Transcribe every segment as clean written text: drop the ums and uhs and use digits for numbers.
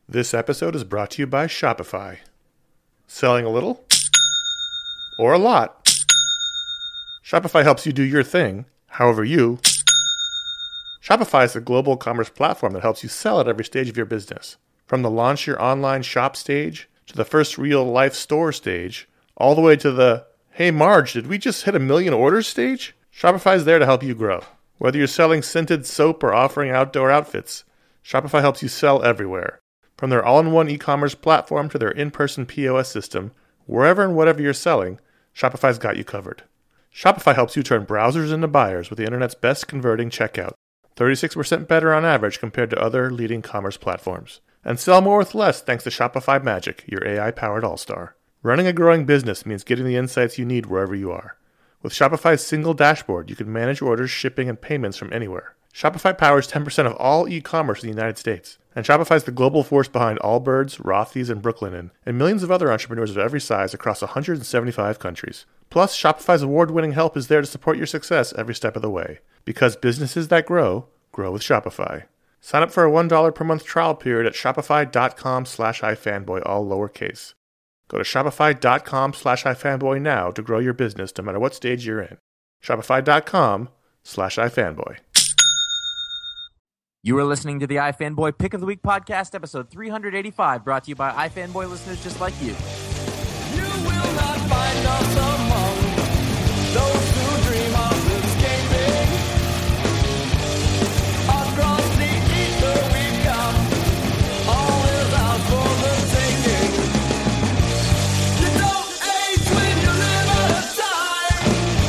This episode is brought to you by Shopify. Selling a little or a lot? Shopify helps you do your thing, however you. Shopify is a global commerce platform that helps you sell at every stage of your business. From the launch your online shop stage, to the first real-life store stage, all the way to the, hey Marge, did we just hit 1 million orders stage? Shopify is there to help you grow. Whether you're selling scented soap or offering outdoor outfits, Shopify helps you sell everywhere. From their all-in-one e-commerce platform to their in-person POS system, wherever and whatever you're selling, Shopify's got you covered. Shopify helps you turn browsers into buyers with the internet's best converting checkout, 36% better on average compared to other leading commerce platforms. And sell more with less thanks to Shopify Magic, your AI-powered all-star. Running a growing business means getting the insights you need wherever you are. With Shopify's single dashboard, you can manage orders, shipping, and payments from anywhere. Shopify powers 10% of all e-commerce in the United States. And Shopify is the global force behind Allbirds, Rothy's, and Brooklinen, and millions of other entrepreneurs of every size across 175 countries. Plus, Shopify's award-winning help is there to support your success every step of the way. Because businesses that grow with Shopify. Sign up for a $1 per month trial period at shopify.com/ifanboy, all lowercase. Go to shopify.com/ifanboy now to grow your business no matter what stage you're in. Shopify.com/ifanboy. You are listening to the iFanboy Pick of the Week podcast, episode 385, brought to you by iFanboy listeners just like you. You will not find us among those who dream of escaping. Across the ether we come, all is out for the taking. You don't age when you live out of time.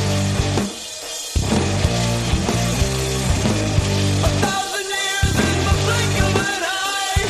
1,000 years in the blink of an eye.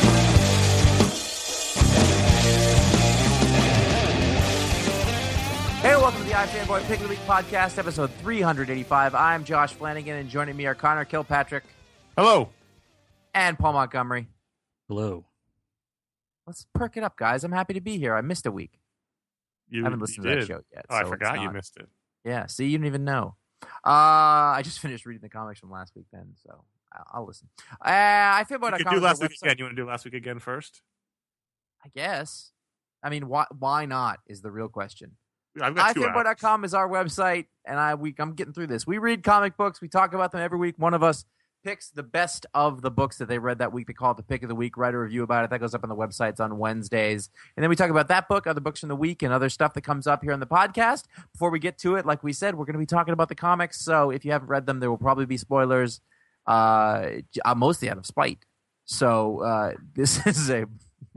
Hey, welcome to the iFanboy Pick of the Week podcast, episode 385. I'm Josh Flanagan, and joining me are Connor Kilpatrick Hello. and Paul Montgomery. Hello. Let's perk it up, guys. I'm happy to be here. I missed a week. I haven't listened to that show yet. Oh, I so forgot it's you not- missed it. Yeah, see, you didn't even know. I just finished reading the comics from last week then, so I'll listen. iFanboy.com You could do is our last week website. again. You want to do last week again first? I guess. I mean, why not is the real question. I've got 2 hours. iFanboy.com is our website, and I'm getting through this. We read comic books. We talk about them every week. One of us picks the best of the books that they read that week. They call it the Pick of the Week. Write a review about it. That goes up on the websites on Wednesdays. And then we talk about that book, other books from the week, and other stuff that comes up here on the podcast. Before we get to it, like we said, we're going to be talking about the comics. So if you haven't read them, there will probably be spoilers, mostly out of spite. So this is a...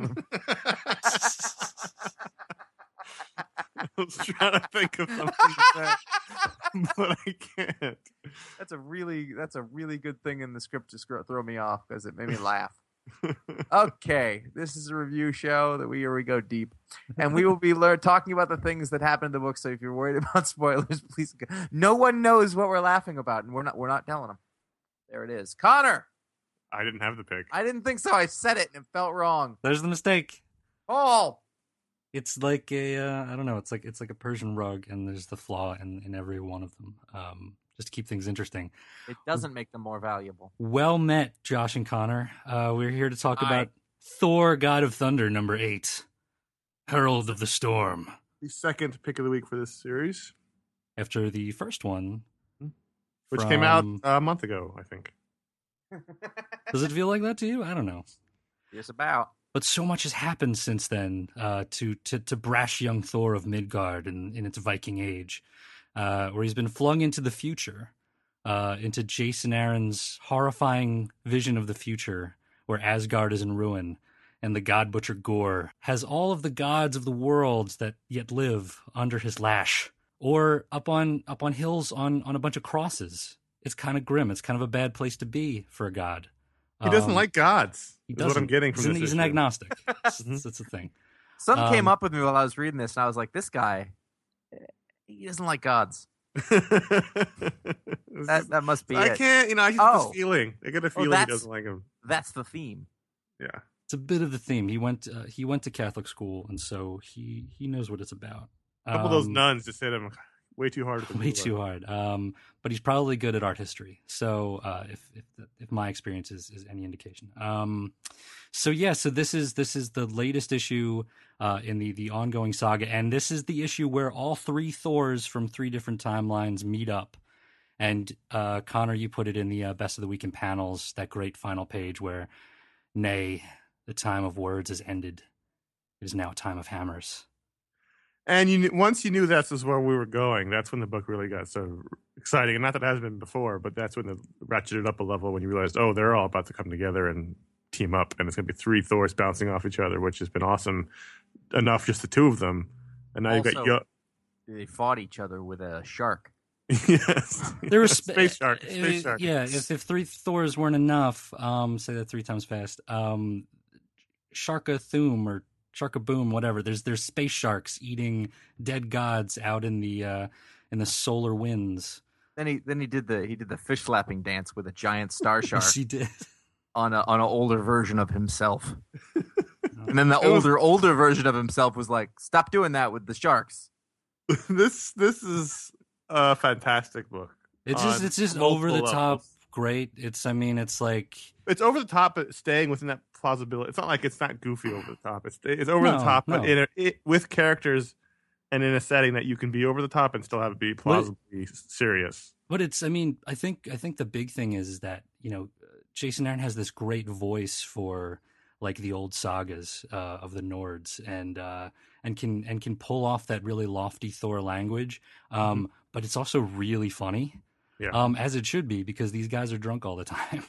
I was trying to think of something to say, but I can't. That's a really good thing in the script to throw me off because it made me laugh. Okay, this is a review show that we go deep, and we will be talking about the things that happen in the book. So if you're worried about spoilers, please. No one knows what we're laughing about, and we're not telling them. There it is, Connor. I didn't have the pick. I didn't think so. I said it, and it felt wrong. There's the mistake. Paul. It's like a I don't know. It's like a Persian rug, and there's the flaw in every one of them. Just to keep things interesting. It doesn't make them more valuable. Well met, Josh and Connor. We're here to talk Hi. about Thor: God of Thunder number 8, Herald of the Storm. The second pick of the week for this series, After the first one, which came out from- a month ago, I think. Does it feel like that to you? I don't know. Just about. But so much has happened since then to brash young Thor of Midgard in its Viking age, where he's been flung into the future, into Jason Aaron's horrifying vision of the future, where Asgard is in ruin, and the god butcher Gore has all of the gods of the world that yet live under his lash, or up on hills on a bunch of crosses. It's kind of grim. It's kind of a bad place to be for a god. He doesn't like gods. He Is what I'm doesn't. getting from He's this an issue. agnostic. That's the thing. Some came up with me while I was reading this, and I was like, "This guy, he doesn't like gods." That must be I it. can't. I get Oh. this feeling. I get a feeling he that's- doesn't like him. That's the theme. Yeah. It's a bit of the theme. He went to Catholic school, and so he knows what it's about. A couple of those nuns just hit him. Way too hard. with the way blue too line. hard. But he's probably good at art history. So if my experience is any indication. So this is the latest issue in the ongoing saga, and this is the issue where all three Thors from three different timelines meet up. And Connor, you put it in the Best of the Week in Panels, that great final page where, nay, the time of words has ended. It is now a time of hammers. And once you knew that's where we were going, that's when the book really got so exciting. And not that it hasn't been before, but that's when it ratcheted up a level when you realized, oh, they're all about to come together and team up. And it's going to be three Thors bouncing off each other, which has been awesome enough, just the two of them. And now you've got... They fought each other with a shark. Yes. There was Space shark. Space shark. Yeah, if three Thors weren't enough, say that three times fast. Sharka-Thum or Sharkaboom, whatever. There's space sharks eating dead gods out in the solar winds. Then he did the fish slapping dance with a giant star shark. Yes, he did. On an older version of himself. And then the older version of himself was like, "Stop doing that with the sharks." This is a fantastic book. It's just over the top great. It's like it's over the top, but staying within that plausibility. It's not like it's not goofy over the top. It's over the top, but with characters and in a setting that you can be over the top and still have it be plausibly serious. But I think the big thing is that, Jason Aaron has this great voice for like the old sagas of the Nords, and can pull off that really lofty Thor language. But it's also really funny. Yeah. As it should be, because these guys are drunk all the time.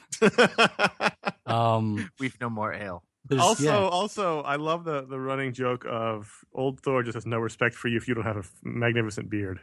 We've no more ale. Also, I love the running joke of old Thor just has no respect for you if you don't have a magnificent beard.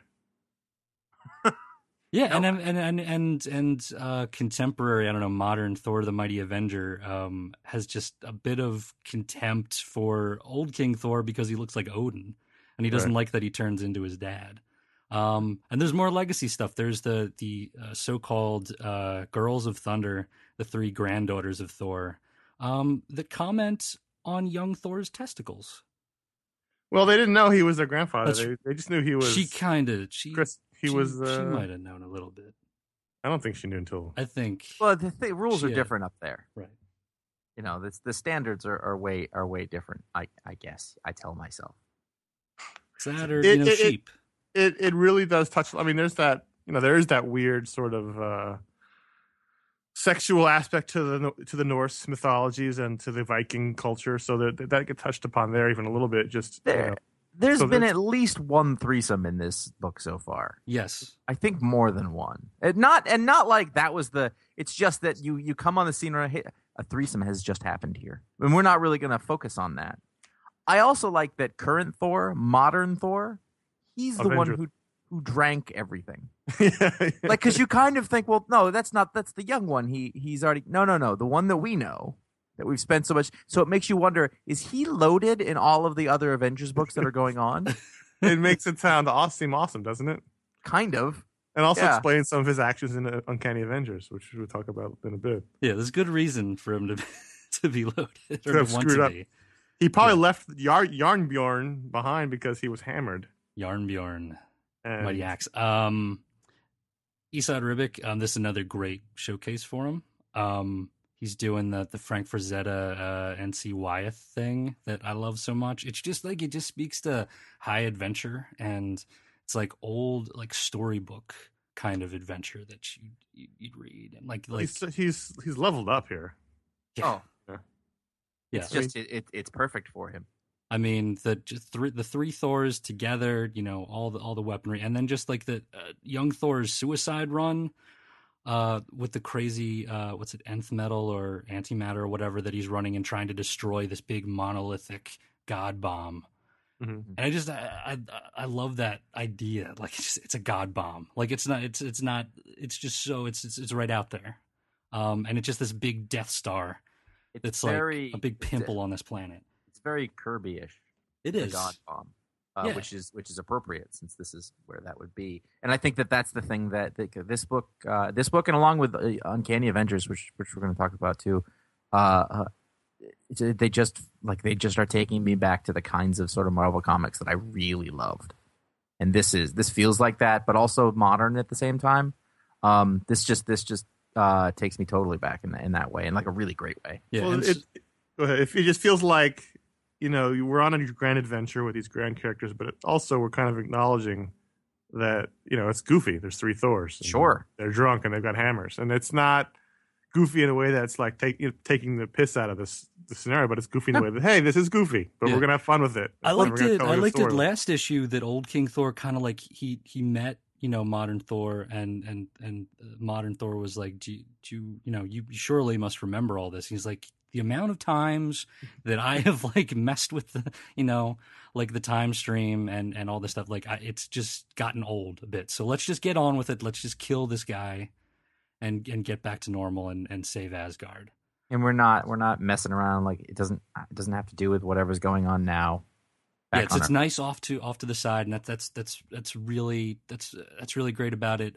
Yeah, and contemporary, I don't know, modern Thor the Mighty Avenger has just a bit of contempt for old King Thor because he looks like Odin, and he doesn't like that he turns into his dad. And there's more legacy stuff. There's the so-called Girls of Thunder, the three granddaughters of Thor, that comment on young Thor's testicles. Well, they didn't know he was their grandfather. They just knew he was. She Chris. She might have known a little bit. I don't think she knew until. I think. Well, the rules are different up there, right? The standards are way different. I guess I tell myself. Sad or cheap. It really does touch. I mean, there's that there is that weird sort of sexual aspect to the Norse mythologies and to the Viking culture, so that gets touched upon there even a little bit. Just there's been at least one threesome in this book so far. Yes, I think more than one. Not like that was the. It's just that you come on the scene where a threesome has just happened here, and we're not really going to focus on that. I also like that current Thor, modern Thor. He's the one who drank everything. Like, because you kind of think, well, no, that's the young one. He's already no. The one that we know that we've spent so much. So it makes you wonder: is he loaded in all of the other Avengers books that are going on? It makes it seem awesome, doesn't it? Kind of. And also explains some of his actions in Uncanny Avengers, which we'll talk about in a bit. Yeah, there's good reason for him to be loaded or to to want to be. He probably left Yarnbjorn behind because he was hammered. Yarnbjorn, Mighty Axe. Esad Ribic, this is another great showcase for him. He's doing the Frank Frazetta NC Wyeth thing that I love so much. It's just like, it just speaks to high adventure, and it's like old, like storybook kind of adventure that you'd read, and like he's leveled up here. Yeah. Oh, yeah. It's just it's perfect for him. I mean, the three Thors together, all the weaponry, and then just like the young Thor's suicide run with the crazy what's it, nth metal or antimatter or whatever that he's running and trying to destroy this big monolithic god bomb. Mm-hmm. And I love that idea. Like, it's a god bomb. Like, it's right out there. And it's just this big Death Star. It's like a big pimple on this planet. Very Kirby-ish. It is. The God Bomb, which is appropriate since this is where that would be. And I think that's the thing that this book, and along with Uncanny Avengers, which we're going to talk about too, they just are taking me back to the kinds of sort of Marvel comics that I really loved. and this feels like that, but also modern at the same time. This just takes me totally back in that way, in like a really great way. Yeah, Well, and go ahead. It just feels like, we're on a grand adventure with these grand characters, but also we're kind of acknowledging that, it's goofy. There's 3 Thors. and Sure. They're drunk and they've got hammers. And it's not goofy in a way that's like taking the piss out of the scenario, but it's goofy in a way that, hey, this is goofy, but Yeah. we're going to have fun with it. I And we're liked gonna it. tell I the liked it story. last issue that old King Thor kind of like he met modern Thor and modern Thor was like, do you surely must remember all this. He's like, the amount of times that I have like messed with the like the time stream and all this stuff, like it's just gotten old a bit. So let's just get on with it. Let's just kill this guy and get back to normal and save Asgard. And we're not messing around. Like it doesn't have to do with whatever's going on now. Yeah, Back on it's our- nice off to the side, and that's really great about it.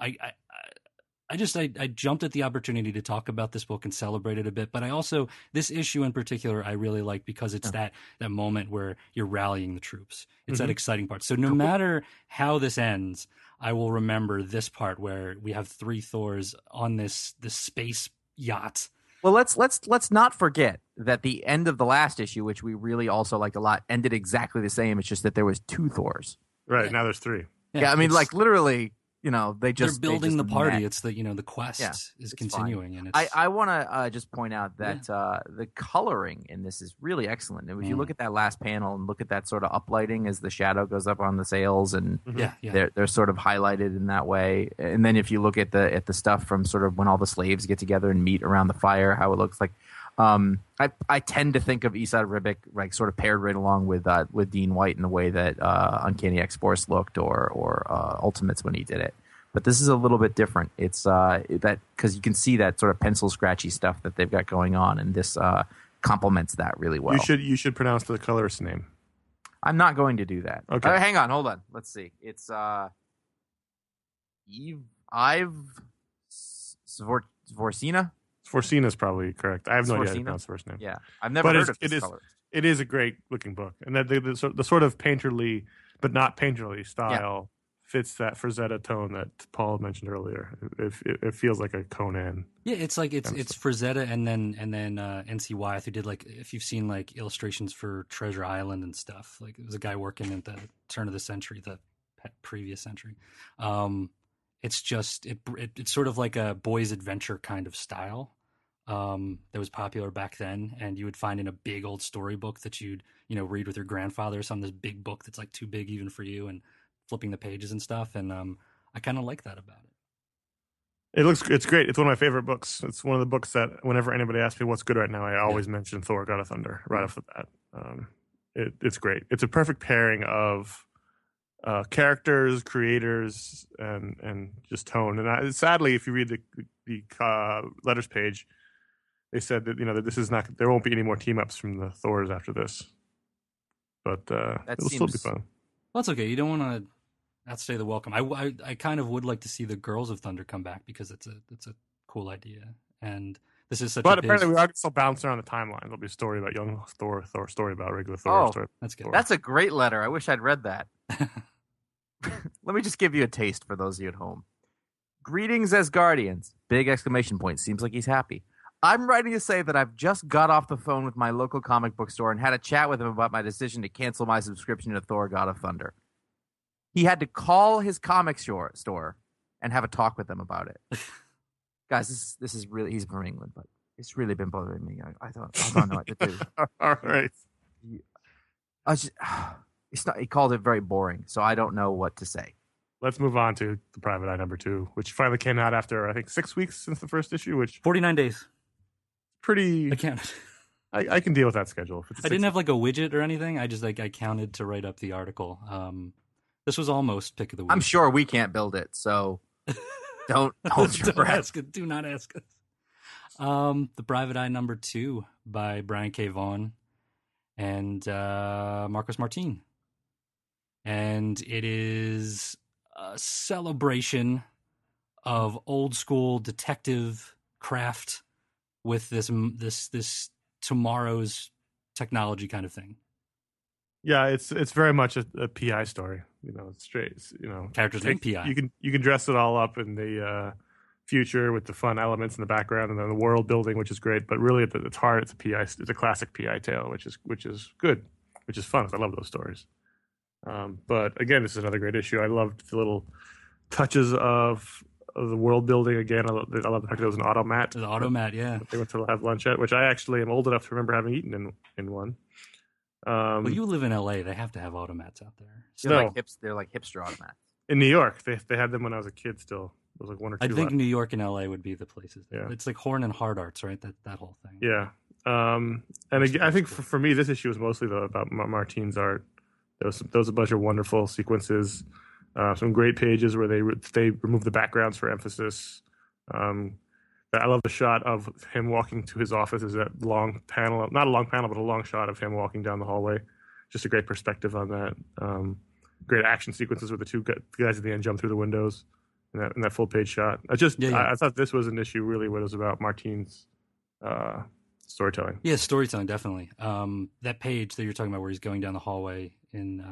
I jumped at the opportunity to talk about this book and celebrate it a bit, but I also, this issue in particular, I really like because it's that moment where you're rallying the troops. It's that exciting part. So no matter how this ends, I will remember this part where we have 3 Thors on this space yacht. Well, let's not forget that the end of the last issue, which we really also liked a lot, ended exactly the same. It's just that there was 2 Thors. Right. Now there's 3. Yeah, I mean, it's- like literally, they they're just building the party. met. It's the quest Yeah, is it's continuing, and it's I want to just point out that the coloring in this is really excellent. And if you look at that last panel and look at that sort of uplighting as the shadow goes up on the sails, and yeah. they're sort of highlighted in that way. And then if you look at the stuff from sort of when all the slaves get together and meet around the fire, how it looks like. I tend to think of Esad Ribic like sort of paired right along with Dean White in the way that Uncanny X-Force looked or Ultimates when he did it. But this is a little bit different. It's that because you can see that sort of pencil scratchy stuff that they've got going on, and this complements that really well. You should pronounce the colorist's name. I'm not going to do that. Okay. Hang on, hold on. Let's see. It's Ive Svorcina. Sforcina is probably correct. I have no idea how to Sforcina? pronounce the first name. Yeah, I've never But heard it's- of this it is- color. It is a great looking book, and that the sort of painterly but not painterly style fits that Frazetta tone that Paul mentioned earlier. It feels like a Conan. Yeah, it's like it's kind of it's Frazetta and then NC Wyeth, who did like, if you've seen like illustrations for Treasure Island and stuff. Like it was a guy working at the turn of the century, the previous century. It's just it's sort of like a boy's adventure kind of style that was popular back then, and you would find in a big old storybook that you'd read with your grandfather or something. This big book that's like too big even for you, and flipping the pages and stuff. And I kind of like that about it. It's great. It's one of my favorite books. It's one of the books that whenever anybody asks me what's good right now, I always mention Thor: God of Thunder right off the bat. It's great. It's a perfect pairing of characters, creators, and just tone. And sadly, if you read the letters page, they said that that this is not. There won't be any more team ups from the Thors after this, but it'll still be fun. Well, that's okay. You don't want to outstay the welcome. I kind of would like to see the Girls of Thunder come back because it's a cool idea, and this is such. But a big, apparently, we are still bouncing around the timeline. There'll be a story about young Thor, story about regular Thor. Oh. Story. That's good. That's a great letter. I wish I'd read that. Let me just give you a taste for those of you at home. Greetings, Asgardians! Big exclamation point. Seems like he's happy. I'm writing to say that I've just got off the phone with my local comic book store and had a chat with him about my decision to cancel my subscription to Thor: God of Thunder. He had to call his comic store and have a talk with them about it. Guys, this is really, he's from England, but it's really been bothering me. I don't know what to do. All right. I was just, he called it very boring, so I don't know what to say. Let's move on to the Private Eye #2, which finally came out after I think 6 weeks since the first issue, which 49 days. pretty. I counted. I can deal with that schedule. If it's I didn't have like a widget or anything. I just I counted to write up the article. This was almost pick of the week. I'm sure we can't build it, so don't hold your Don't breath. ask it. Do not ask us. The Private Eye #2 by Brian K. Vaughan and Marcos Martin. And it is a celebration of old school detective craft with this tomorrow's technology kind of thing. Yeah, it's very much a PI story. straight. Characters named PI. You can dress it all up in the future with the fun elements in the background and then the world building, which is great. But really, at its heart, it's a classic PI tale, which is good, which is fun. I love those stories. But again, this is another great issue. I loved the little touches of the world building. Again, I love the fact that there was an automat. The automat, yeah. They went to have lunch at, which I actually am old enough to remember having eaten in one. Well, you live in LA. They have to have automats out there. So No. they're like hipster automats. In New York, they had them when I was a kid. Still, there was like one or two. I think left. New York and LA would be the places. Yeah. It's like Horn and Hard Arts, right? That whole thing. Yeah. And again, I think for me, this issue was mostly about Martine's art. There was a bunch of wonderful sequences, some great pages where they remove the backgrounds for emphasis. I love the shot of him walking to his office. Is that long panel? Not a long panel, but a long shot of him walking down the hallway. Just a great perspective on that. Great action sequences where the two guys at the end jump through the windows in that full page shot. I thought this was an issue really what it was about Martine's storytelling. Yeah, storytelling, definitely. That page that you're talking about where he's going down the hallway in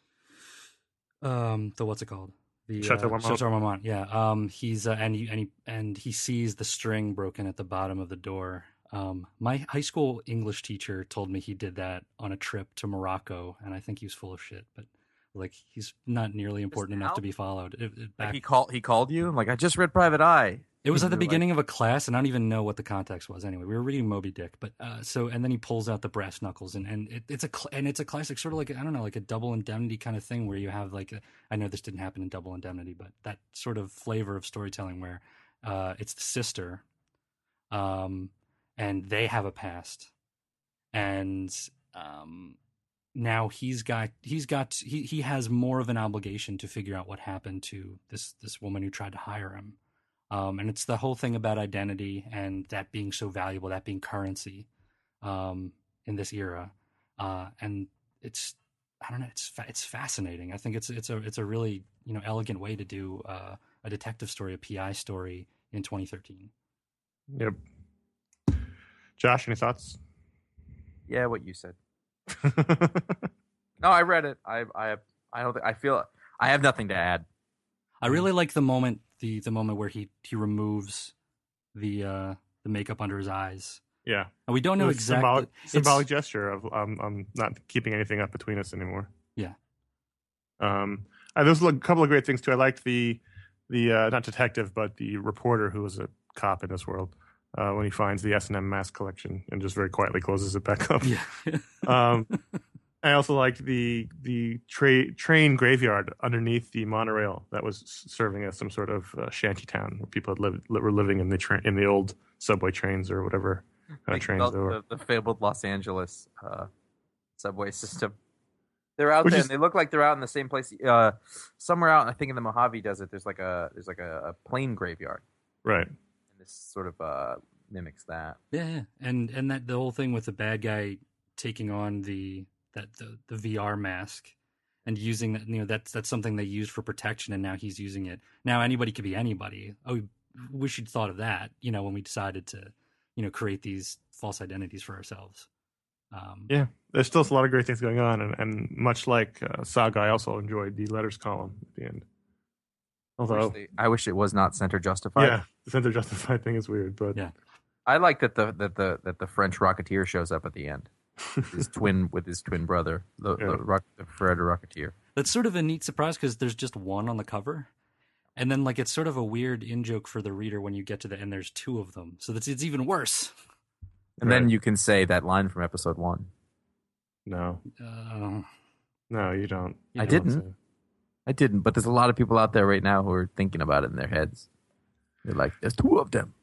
the what's it called? The Chateau Marmont. Chateau Marmont. Yeah. He's and he sees the string broken at the bottom of the door. My high school English teacher told me he did that on a trip to Morocco, and I think he was full of shit. But like, he's not nearly important enough to be followed. Like he called you? Like, I just read Private Eye. It was at the beginning of a class, and I don't even know what the context was. Anyway, we were reading Moby Dick, but and then he pulls out the brass knuckles, and it's a classic, sort of like, I don't know, like a Double Indemnity kind of thing, where you have like I know this didn't happen in Double Indemnity, but that sort of flavor of storytelling where it's the sister, and they have a past, and now he has more of an obligation to figure out what happened to this woman who tried to hire him. And it's the whole thing about identity and that being so valuable, that being currency in this era. And it's, I don't know, it's fascinating. I think it's a really, elegant way to do a detective story, a PI story in 2013. Yep. Josh, any thoughts? Yeah, what you said. No, I read it. I don't think I feel I have nothing to add. I really like the moment where he removes the makeup under his eyes. Yeah, and we don't know exactly symbolic gesture of I'm not keeping anything up between us anymore. Yeah. There's a couple of great things too. I liked the not detective but the reporter who was a cop in this world when he finds the S&M mask collection and just very quietly closes it back up. Yeah. I also liked the train graveyard underneath the monorail that was serving as some sort of shanty town where people were living in the old subway trains or whatever kind of trains they were. The fabled Los Angeles subway system. They're out there, and they look like they're out in the same place. Somewhere out, I think in the Mojave Desert, there's like a plane graveyard. Right. And this sort of mimics that. Yeah, and that the whole thing with the bad guy taking on the VR mask and using that, that's something they used for protection, and now he's using it. Now anybody could be anybody. Oh, we should have thought of that, when we decided to, create these false identities for ourselves. Yeah, there's still a lot of great things going on, and much like Saga, I also enjoyed the letters column at the end. Although I wish it was not center justified. Yeah, the center justified thing is weird, but yeah, I like that the French Rocketeer shows up at the end. His twin brother, the Fred Rocketeer. That's sort of a neat surprise because there's just one on the cover, and then like it's sort of a weird in joke for the reader when you get to the end. There's two of them, so it's even worse. And then you can say that line from episode 1. No, no, you don't. I didn't. But there's a lot of people out there right now who are thinking about it in their heads. They're like, "There's two of them."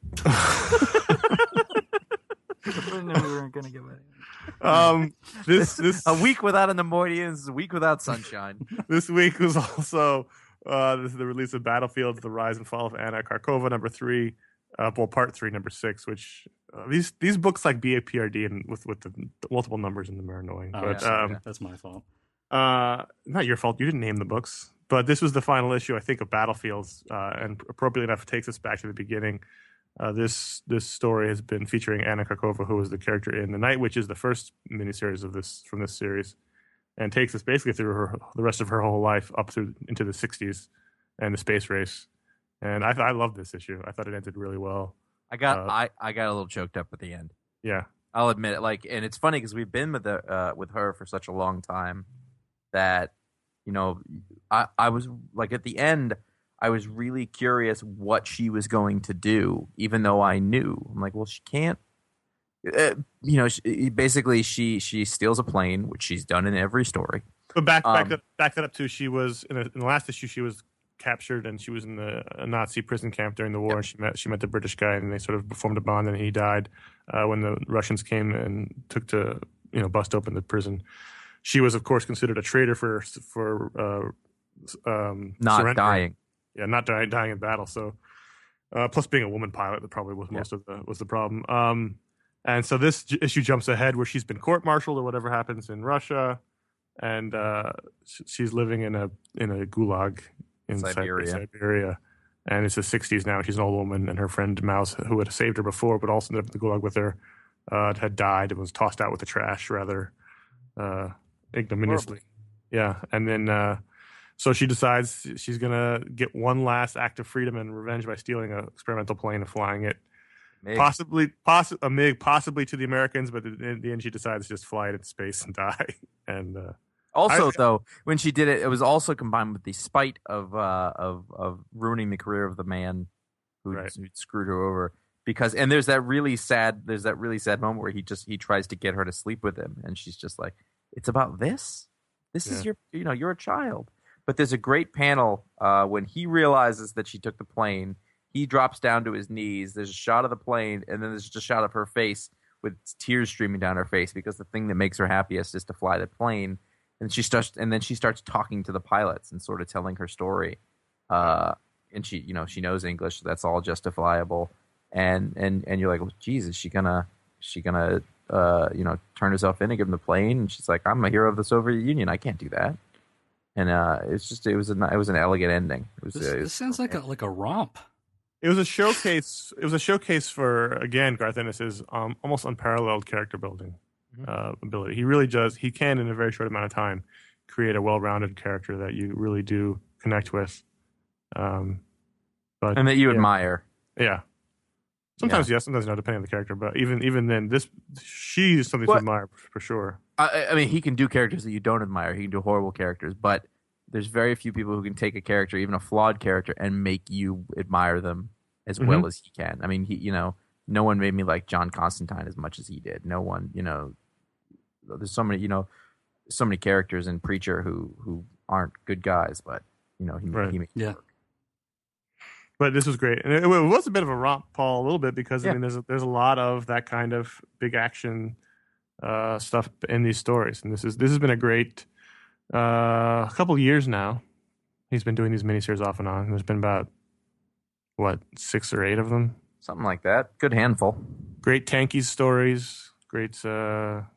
This a week without an Nemoidian is a week without sunshine. This week was also this is the release of Battlefield: The Rise and Fall of Anna Karkova #3, Part 3, #6. Which these books like BAPRD and with the multiple numbers in them are annoying. Oh, but that's my fault. Not your fault. You didn't name the books. But this was the final issue, I think, of Battlefields, and appropriately enough, it takes us back to the beginning. This story has been featuring Anna Karkova, who was the character in The Night Witch, is the first miniseries from this series. and takes us basically through the rest of her whole life up through into the 60s and the space race. And I love this issue. I thought it ended really well. I got a little choked up at the end. Yeah. I'll admit it. Like, and it's funny because we've been with her for such a long time that, you know, I was like at the end, I was really curious what she was going to do, even though I knew. I'm like, well, she can't. You know, basically, she steals a plane, which she's done in every story. But back that up to, she was in the last issue. She was captured and she was in a Nazi prison camp during the war. Yep. And she met the British guy, and they sort of formed a bond. And he died when the Russians came and took to bust open the prison. She was, of course, considered a traitor for Not surrendering. dying. Yeah, not dying in battle. So, plus being a woman pilot, that probably was most of the problem. And so this issue jumps ahead where she's been court-martialed or whatever happens in Russia, and she's living in a gulag in Siberia. And it's the 60s now. She's an old woman, and her friend Mouse, who had saved her before, but also ended up in the gulag with her, had died and was tossed out with the trash rather ignominiously. Yeah, and then so she decides she's gonna get one last act of freedom and revenge by stealing an experimental plane and flying it. MiG. A MiG, possibly to the Americans, but in the end, she decides to just fly it into space and die. And though, when she did it, it was also combined with the spite of ruining the career of the man who screwed her over. And there's that really sad moment where he tries to get her to sleep with him, and she's just like, "It's about this. This is you're a child." But there's a great panel when he realizes that she took the plane. He drops down to his knees. There's a shot of the plane, and then there's just a shot of her face with tears streaming down her face because the thing that makes her happiest is to fly the plane. And she starts talking to the pilots and sort of telling her story. And she knows English, so that's all justifiable. And you're like, well, geez, is she gonna turn herself in and give him the plane? And she's like, I'm a hero of the Soviet Union. I can't do that. And it was an elegant ending. This sounds like a romp. it was a showcase. It was a showcase for, again, Garth Ennis's almost unparalleled character building ability. He really does. He can, in a very short amount of time, create a well-rounded character that you really do connect with. And that you admire. Yeah. Sometimes yes, sometimes no, depending on the character. But even then, she's something to admire for sure. I mean, he can do characters that you don't admire. He can do horrible characters, but there's very few people who can take a character, even a flawed character, and make you admire them as well as he can. I mean, no one made me like John Constantine as much as he did. No one, there's so many characters in Preacher who aren't good guys, but he made it work. But this was great, and it was a bit of a romp, Paul, a little bit, because I mean, there's a lot of that kind of big action stuff in these stories, and this has been a great couple years now. He's been doing these miniseries off and on. There's been about 6 or 8 of them, something like that. Good handful. Great Tankies stories, great stories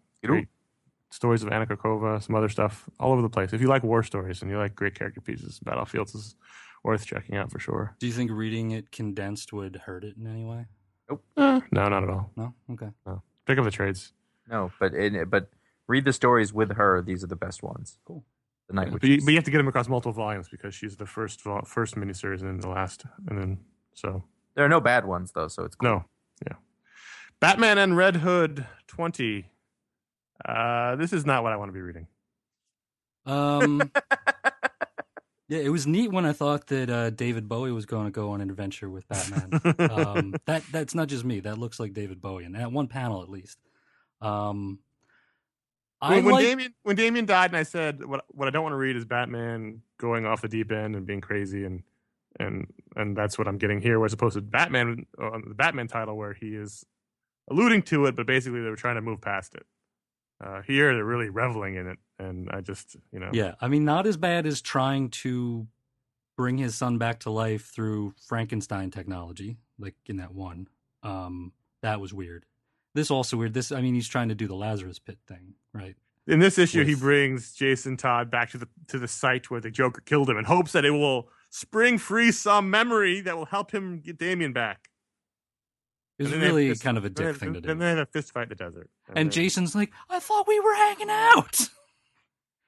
of Anna Karkova, some other stuff all over the place. If you like war stories and you like great character pieces, Battlefields is worth checking out for sure. Do you think reading it condensed would hurt it in any way? Nope. No, not at all. No? Okay. No. Pick up the trades. No, but read the stories with her. These are the best ones. Cool. The Night But you have to get them across multiple volumes because she's the first miniseries and then the last, and then so there are no bad ones though, so it's cool. No, yeah. Batman and Red Hood 20. This is not what I want to be reading. Yeah, it was neat when I thought that David Bowie was going to go on an adventure with Batman. That's not just me. That looks like David Bowie, and at one panel at least. When Damien died, and I said what I don't want to read is Batman going off the deep end and being crazy, and that's what I'm getting here. As opposed to Batman, the Batman title, where he is alluding to it, but basically they were trying to move past it. Here they're really reveling in it, and I just Yeah, I mean, not as bad as trying to bring his son back to life through Frankenstein technology, like in that one. That was weird. This also weird. He's trying to do the Lazarus Pit thing, right? In this issue, he brings Jason Todd back to the site where the Joker killed him, in hopes that it will spring free some memory that will help him get Damien back. It was really kind of a dick thing to do. Then they had a fist fight in the desert. And Jason's like, I thought we were hanging out.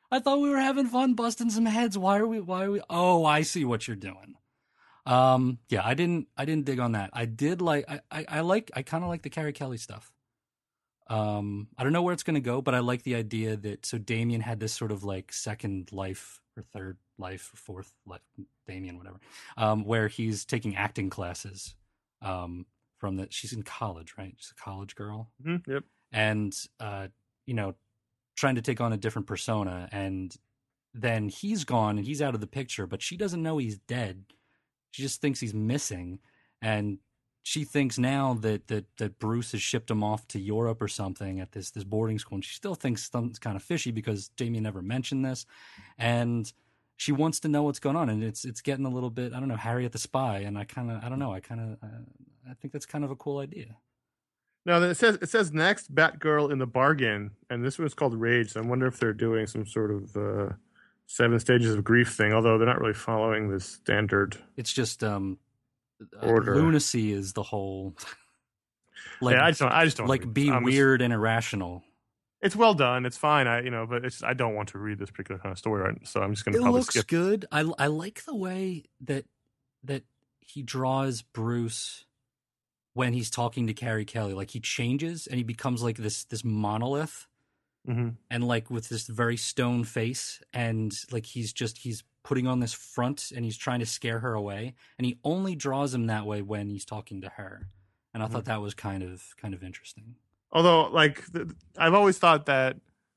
I thought we were having fun busting some heads. Why are we? Oh, I see what you're doing. Yeah, I didn't dig on that. I did like, I kind of like the Carrie Kelly stuff. I don't know where it's going to go, but I like the idea that, so Damien had this sort of like second life or third life or fourth life, Damien, whatever, where he's taking acting classes, from that. She's in college, right? She's a college girl. Mm-hmm. Yep. And, you know, trying to take on a different persona. And then he's gone and he's out of the picture, but she doesn't know he's dead. She just thinks he's missing. And she thinks now that Bruce has shipped him off to Europe or something at this boarding school. And she still thinks something's kind of fishy because Damien never mentioned this. And she wants to know what's going on. And it's getting a little bit, I don't know, Harriet the Spy. And I think that's kind of a cool idea. Now it says next Batgirl in the Bargain, and this one's called Rage. So I wonder if they're doing some sort of 7 stages of grief thing, although they're not really following the standard. It's just order. Lunacy is the whole. Like, yeah, I just don't like be weird and irrational. It's well done. It's fine. But I don't want to read this particular kind of story, right? So I'm just going to probably skip. It looks good. I like the way that he draws Bruce when he's talking to Carrie Kelly. Like, he changes and he becomes like this monolith, and like with this very stone face, and like he's putting on this front and he's trying to scare her away, and he only draws him that way when he's talking to her. And I thought that was kind of interesting. Although, like, I've always thought that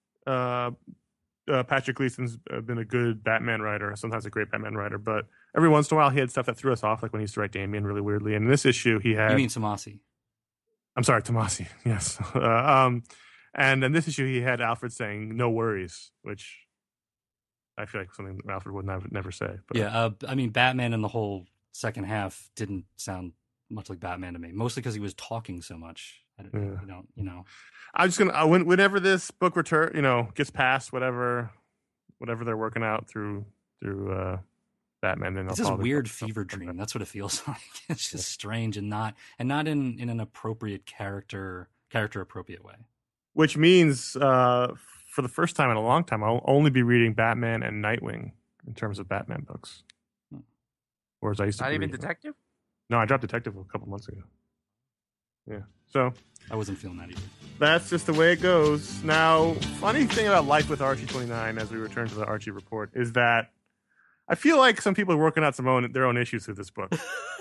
Patrick Gleason's been a good Batman writer, sometimes a great Batman writer, but every once in a while he had stuff that threw us off, like when he used to write Damien really weirdly. And in this issue, he had... You mean Tomasi? I'm sorry, Tomasi, yes. And in this issue, he had Alfred saying, "No worries," which I feel like something Alfred would never say. But, yeah, I mean, Batman in the whole second half didn't sound much like Batman to me, mostly because he was talking so much. I'm just gonna whenever this book gets past whatever they're working out through Batman, then it's this weird fever dream. That's what it feels like. It's just strange and not in an appropriate character appropriate way. Which means for the first time in a long time, I'll only be reading Batman and Nightwing in terms of Batman books. Whereas I used to not even Detective. No, I dropped Detective a couple months ago. Yeah, so I wasn't feeling that either. That's just the way it goes. Now, funny thing about Life with Archie 29, as we return to the Archie report, is that I feel like some people are working out their own issues with this book.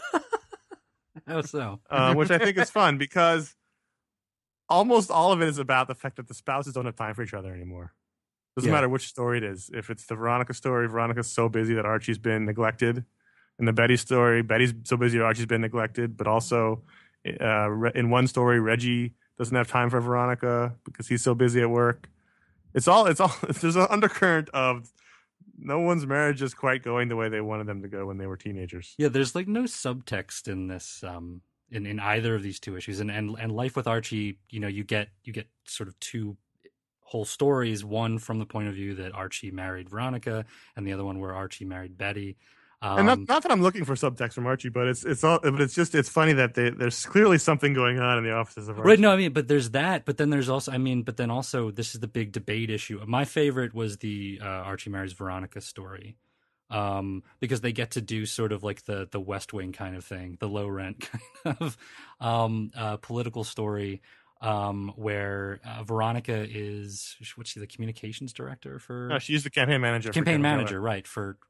How so? Which I think is fun because almost all of it is about the fact that the spouses don't have time for each other anymore. Doesn't matter which story it is. If it's the Veronica story, Veronica's so busy that Archie's been neglected. In the Betty story, Betty's so busy that Archie's been neglected. But also, in one story, Reggie doesn't have time for Veronica because he's so busy at work. It's all. There's an undercurrent of no one's marriage is quite going the way they wanted them to go when they were teenagers. Yeah, there's like no subtext in this. In either of these two issues, and Life with Archie, you get sort of two whole stories, one from the point of view that Archie married Veronica, and the other one where Archie married Betty. And not that I'm looking for subtext from Archie, but it's funny that there's clearly something going on in the offices of Archie. Right? No, I mean, but there's that, but then there's also, this is the big debate issue. My favorite was the Archie marries Veronica story. Because they get to do sort of like the West Wing kind of thing, the low rent kind of political story, where Veronica is, what's she, the communications director for? No, she's the campaign manager. Right?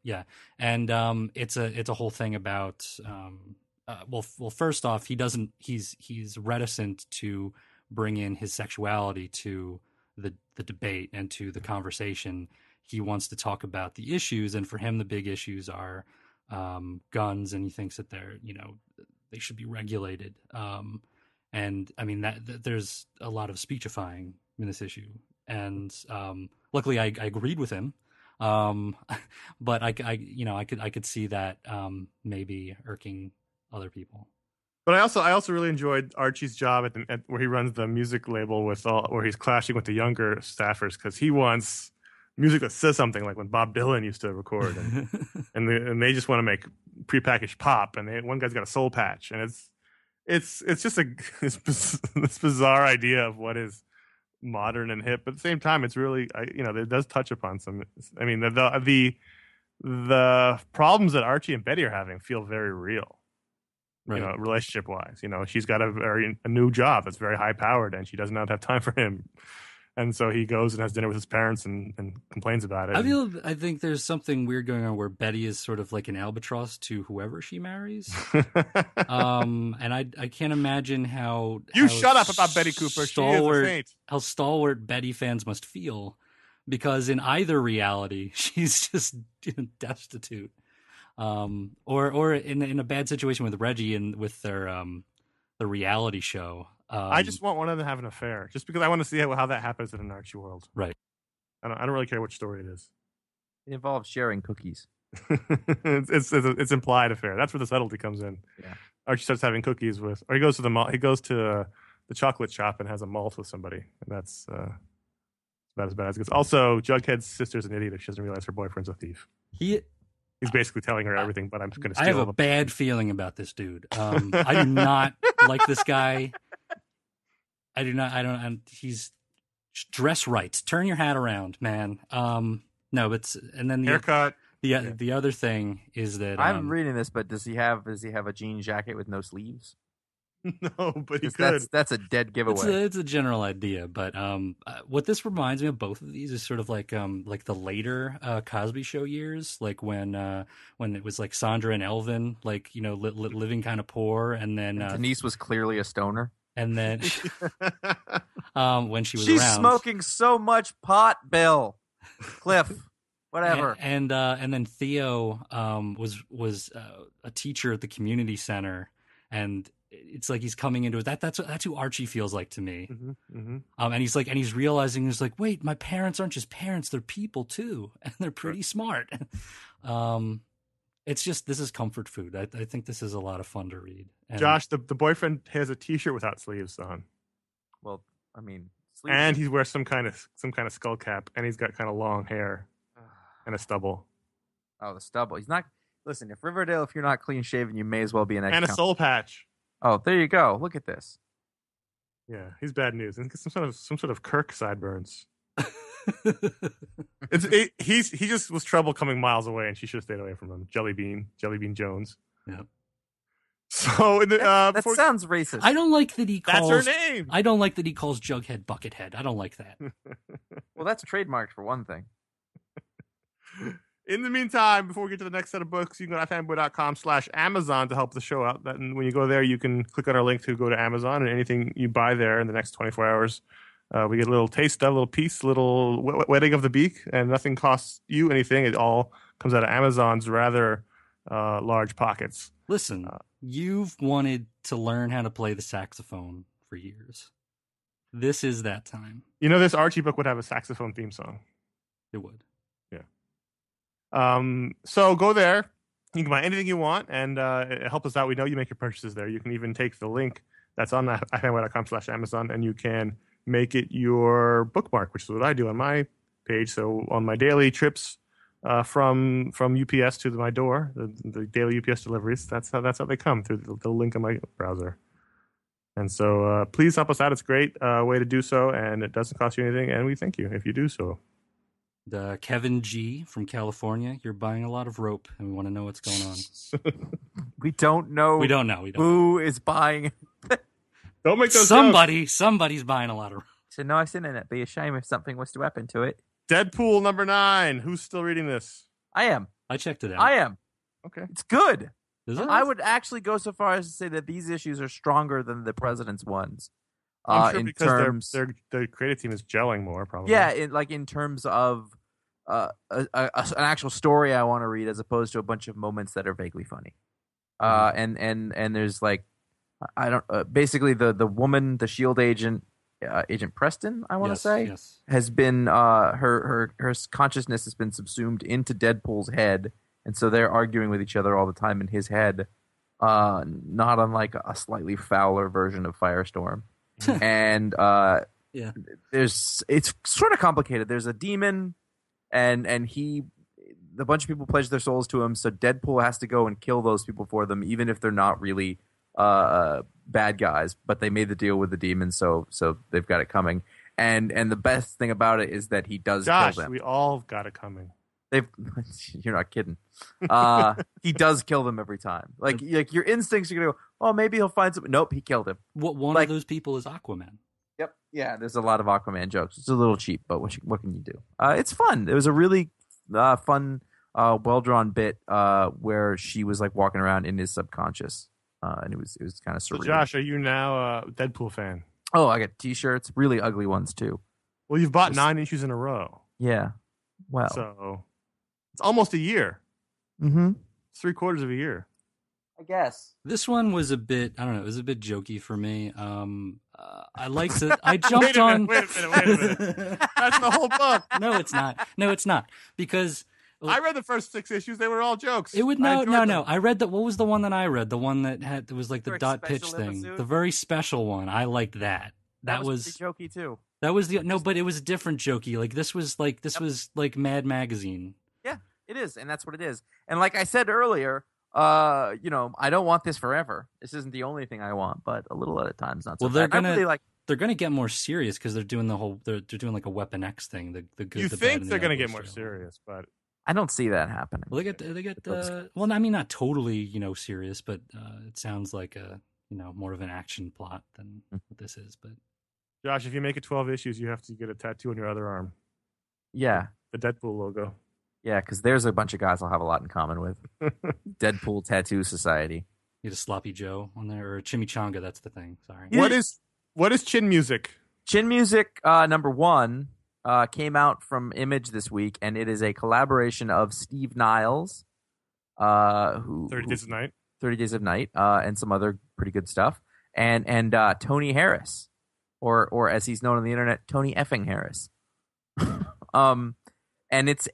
And it's a whole thing about well, first off, he's reticent to bring in his sexuality to the debate and to the conversation. He wants to talk about the issues, and for him, the big issues are guns, and he thinks that they should be regulated. And I mean that there's a lot of speechifying in this issue, and luckily I agreed with him. But I could see that maybe irking other people. But I also really enjoyed Archie's job at where he runs the music label where he's clashing with the younger staffers because he wants music that says something, like when Bob Dylan used to record, and they just want to make prepackaged pop, and one guy's got a soul patch, and it's just this bizarre idea of what is modern and hip, but at the same time, it's really it does touch upon some. I mean, the problems that Archie and Betty are having feel very real. Right. Relationship wise, she's got a new job that's very high powered, and she does not have time for him. And so he goes and has dinner with his parents and complains about it. I think there's something weird going on where Betty is sort of like an albatross to whoever she marries. And I can't imagine how shut up about Betty Cooper. She is a saint. How stalwart Betty fans must feel, because in either reality, she's just destitute. Or in a bad situation with Reggie and with their the reality show. I just want one of them to have an affair, just because I want to see how that happens in an Archie world. Right. I don't really care which story it is. It involves sharing cookies. it's implied affair. That's where the subtlety comes in. Yeah. Archie starts having cookies with, or he goes to the mall. He goes to the chocolate shop and has a malt with somebody, and that's about as bad as it gets. Also, Jughead's sister's an idiot if she doesn't realize her boyfriend's a thief. He's basically telling her everything, but I'm going to steal. I have a bad feeling about this dude. I do not like this guy. I do not. I don't. He's dress right. Turn your hat around, man. No, but and then haircut. The other thing is that I'm reading this, but does he have a jean jacket with no sleeves? No, but he could. That's a dead giveaway. It's a general idea, but what this reminds me of, both of these, is sort of like the later Cosby Show years, like when it was like Sandra and Elvin, like living kind of poor, and then Denise was clearly a stoner, and then when she's around, smoking so much pot, Bill, Cliff, whatever, and then Theo was a teacher at the community center, and it's like he's coming into it. That's who Archie feels like to me. Mm-hmm, mm-hmm. And he's realizing, he's like, wait, my parents aren't just parents; they're people too, and they're pretty smart. It's just, this is comfort food. I think this is a lot of fun to read. And Josh, the boyfriend has a T-shirt without sleeves on. Well, I mean, and he wears some kind of skull cap, and he's got kind of long hair and a stubble. Oh, the stubble. He's not. Listen, if you're not clean shaven, you may as well be an ex. And a soul patch. Oh, there you go. Look at this. Yeah, he's bad news. And some sort of Kirk sideburns. He just was trouble coming miles away, and she should have stayed away from him. Jelly Bean Jones. Yeah. So that sounds racist. I don't like that he calls. That's her name. I don't like that he calls Jughead Buckethead. I don't like that. Well, that's trademarked for one thing. In the meantime, before we get to the next set of books, you can go to fanboy.com/Amazon to help the show out. And when you go there, you can click on our link to go to Amazon, and anything you buy there in the next 24 hours, we get a little taste of, a little piece, a little wetting of the beak, and nothing costs you anything. It all comes out of Amazon's rather large pockets. Listen, you've wanted to learn how to play the saxophone for years. This is that time. This Archie book would have a saxophone theme song. It would. So go there. You can buy anything you want, and help us out. We know you make your purchases there. You can even take the link that's on fanboy.com/Amazon, and you can make it your bookmark, which is what I do on my page. So on my daily trips from UPS to my door, the daily UPS deliveries, that's how they come, through the link on my browser. And so please help us out. It's a great way to do so, and it doesn't cost you anything, and we thank you if you do so. Kevin G from California, you're buying a lot of rope, and we want to know what's going on. We don't know. We don't know. Who is buying? Don't make those Somebody's buying a lot of rope. It's a nice internet. Be a shame if something was to happen to it. Deadpool #9. Who's still reading this? I am. I checked it out. I am. Okay. It's good. Is it? I would actually go so far as to say that these issues are stronger than the President's ones. I'm sure in because terms, their creative team is gelling more, probably. Yeah, in terms of an actual story I want to read, as opposed to a bunch of moments that are vaguely funny. And there's like, I don't basically the woman, the Shield agent, Agent Preston, I want to say, has been her consciousness has been subsumed into Deadpool's head, and so they're arguing with each other all the time in his head, not unlike a slightly fouler version of Firestorm. And it's sort of complicated. There's a demon, and the bunch of people pledge their souls to him, so Deadpool has to go and kill those people for them, even if they're not really bad guys, but they made the deal with the demon, so they've got it coming. and the best thing about it is that he does Josh, kill them. we all got it coming. They've, you're not kidding. He does kill them every time. Like your instincts are gonna go, oh, maybe he'll find something. Nope, he killed him. One of those people is Aquaman. Yep. Yeah, there's a lot of Aquaman jokes. It's a little cheap, but what can you do? It's fun. It was a really fun, well-drawn bit where she was like walking around in his subconscious, and it was kind of So, surreal. Josh, are you now a Deadpool fan? Oh, I got T-shirts, really ugly ones too. Well, you've bought Just- 9 issues in a row, Yeah. Well. so it's almost a year. Mm-hmm. It's 3/4 of a year. I guess. This one was a bit, I don't know, it was a bit jokey for me. I liked it. I jumped Wait a on. minute, wait a minute. That's the whole book. No, it's not. No, it's not. Because I read the first 6 issues. They were all jokes. it would I no. enjoyed them. I read what was the one that I read? The one that had it was like the Very dot pitch special thing. episode? The very special one. I liked that. That was pretty jokey too. that was the no, but it was different jokey. Like this was like Mad Magazine. Yeah, it is, and that's what it is. And like I said earlier, I don't want this forever. This isn't the only thing I want, but a little at a time is not so Well, they're bad. I gonna- really like. They're gonna get more serious because they're doing the whole. They're doing like a Weapon X thing. The good. You the bad, think and they're the going to ugly get more trailer. serious, but I don't see that happening. Well, they get. Well, I mean, not totally, serious, but it sounds like a more of an action plot than what this is. But Josh, if you make it 12 issues, you have to get a tattoo on your other arm. Yeah, The Deadpool logo. yeah, because there's a bunch of guys I'll have a lot in common with. Deadpool Tattoo Society. you get a sloppy Joe on there or a chimichanga. That's the thing. Sorry. What is chin music? Chin Music #1 came out from Image this week, and it is a collaboration of Steve Niles, 30 Days of Night. 30 Days of Night, and some other pretty good stuff, and Tony Harris, or as he's known on the internet, Tony effing Harris. And it's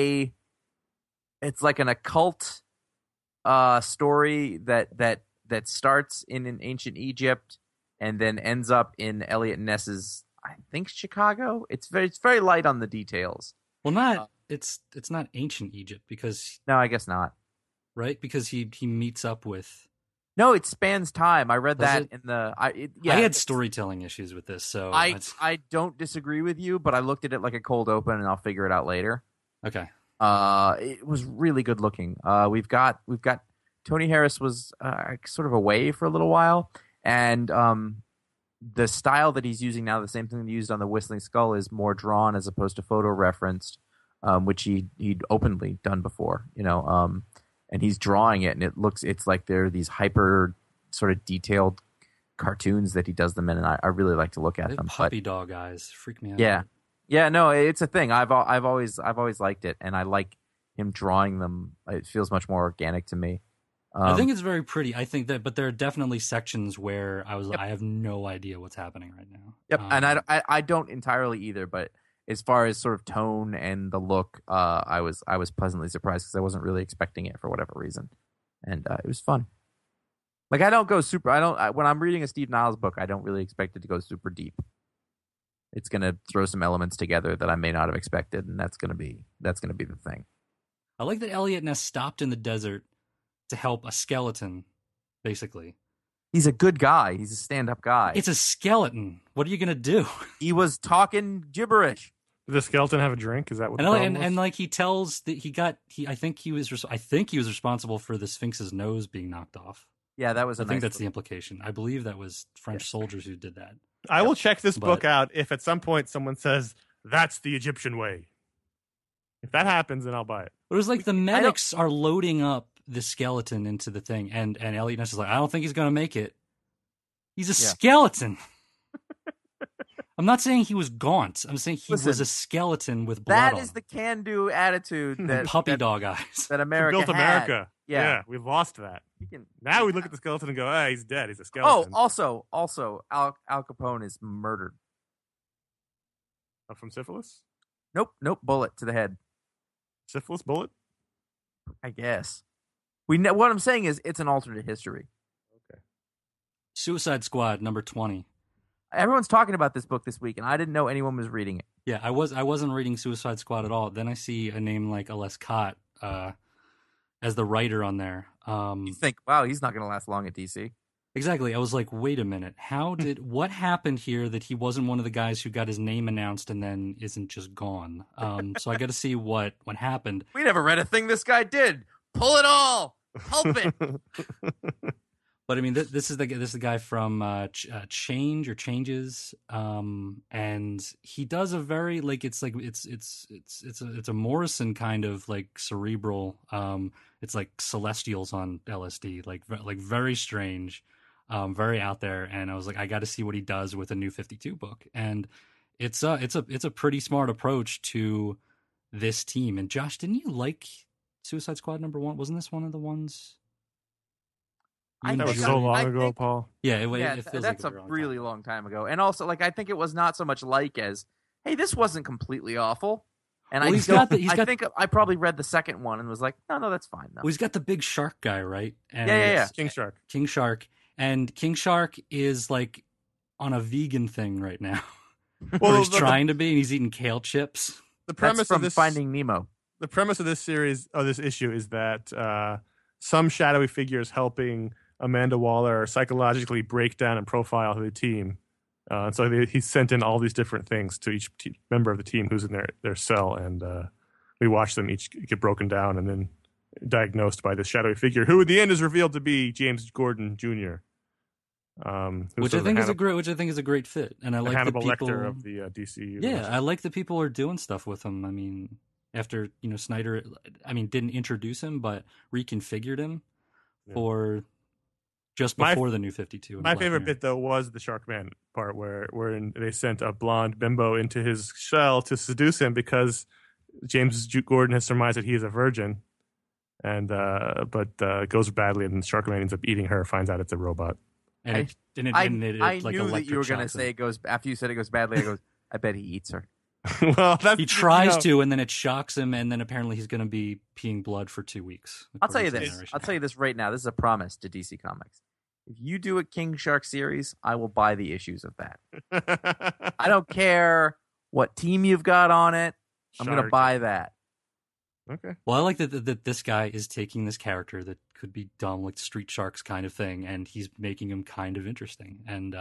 like an occult story that starts in an ancient Egypt and then ends up in Elliot Ness's, I think, Chicago. It's very light on the details. Well, not it's not ancient Egypt because No, I guess not. right because he meets up with. No, it spans time. I read Does that it? in the. I had it's- storytelling issues with this, so I don't disagree with you, but I looked at it like a cold open, and I'll figure it out later. okay. It was really good looking. We've got Tony Harris was sort of away for a little while, and the style that he's using now, the same thing he used on the Whistling Skull, is more drawn as opposed to photo referenced, which he'd openly done before, and he's drawing it, and it's like there are these hyper sort of detailed cartoons that he does them in, and I really like to look at They have them. puppy dog eyes freak me out. Yeah, no, it's a thing. I've always liked it, and I like him drawing them. It feels much more organic to me. I think it's very pretty. I think that, but there are definitely sections where I have no idea what's happening right now. Yep, and I don't entirely either, but as far as sort of tone and the look, I was pleasantly surprised because I wasn't really expecting it for whatever reason, and it was fun. Like I don't go super. When I'm reading a Steve Niles book, I don't really expect it to go super deep. It's gonna throw some elements together that I may not have expected, and that's gonna be the thing. I like that Elliot Ness stopped in the desert to help a skeleton, basically. He's a good guy. He's a stand-up guy. It's a skeleton. What are you gonna do? He was talking gibberish. Did the skeleton have a drink? Is that what the And, problem and, was? and like he tells that I think he was responsible for the Sphinx's nose being knocked off. Yeah, that was. I A think nice that's the implication. I believe that was French soldiers who did that. I will check this But- book out if at some point someone says, that's the Egyptian way. If that happens, then I'll buy it. It was like the medics are loading up the skeleton into the thing, and Elliot Ness is like, I don't think he's gonna make it. He's a skeleton. I'm not saying he was gaunt. I'm saying he was Listen, a skeleton with blood That on is him. the can-do attitude that Puppy that, dog eyes. that We America built had. America. Yeah. we lost that. You can- Now we look at the skeleton and go, hey, he's dead. He's a Oh, skeleton. also, Al Capone is murdered. From syphilis? Nope, bullet to the head. Syphilis bullet? I guess. What I'm saying is, it's an alternate history. Suicide Squad number 20. Everyone's talking about this book this week, and I didn't know anyone was reading it. Yeah, I wasn't reading Suicide Squad at all. Then I see a name like Aless Cott as the writer on there. You think, wow, he's not going to last long at DC. Exactly. I was like, wait a minute. What happened here that he wasn't one of the guys who got his name announced and then isn't just gone? So I got to see what happened. We never read a thing this guy did. Pull it all. Pulp it. But I mean, this is the guy from Change or Changes, and he does a very it's a Morrison kind of like cerebral. It's like Celestials on LSD, like very strange, very out there. And I was like, I got to see what he does with a New 52 book, and it's a pretty smart approach to this team. And Josh, didn't you like Suicide Squad #1? Wasn't this one of the ones? That was think- so long I ago, think- Paul. Yeah, Yeah, it feels that's like a long really time. long time ago. And also, like, I think it was not so much like as, hey, this wasn't completely awful. And Well, I he's don't- got the- he's I got- think I probably read the second one and was like, no, that's fine. No. Well, he's got the big shark guy, right? And Yeah. King Shark. King Shark, and King Shark is like on a vegan thing right now. Well, Or he's the- trying to be, and he's eating kale chips. The That's premise from of this Finding Nemo. the premise of this series, of this issue, is that some shadowy figure is helping Amanda Waller psychologically break down and profile the team. And so he sent in all these different things to each member of the team who's in their cell, and we watch them each get broken down and then diagnosed by this shadowy figure, who in the end is revealed to be James Gordon Jr. Which I think is a great fit, and I like the Hannibal people. Lecter of the DC Yeah, universe. I like the people are doing stuff with him. I mean, after Snyder, didn't introduce him, but reconfigured him Yeah. for just My- before the New 52. and My Black favorite Mirror. bit though was the Sharkman part where they sent a blonde bimbo into his shell to seduce him because James Gordon has surmised that he is a virgin, and but it goes badly, and Sharkman ends up eating her. Finds out it's a robot. And it, I like knew that electric you were going to shocks him. say it goes, after you said it goes badly, I goes, I bet he eats her. Well, that's He tries to, and then it shocks him, and then apparently he's going to be peeing blood for 2 weeks. I'll tell you according to this. the narration. I'll tell you this right now. This is a promise to DC Comics. If you do a King Shark series, I will buy the issues of that. I don't care what team you've got on it. I'm going to Shark. buy that. Okay. Well, I like that this guy is taking this character that could be dumb, like Street Sharks kind of thing, and he's making him kind of interesting. And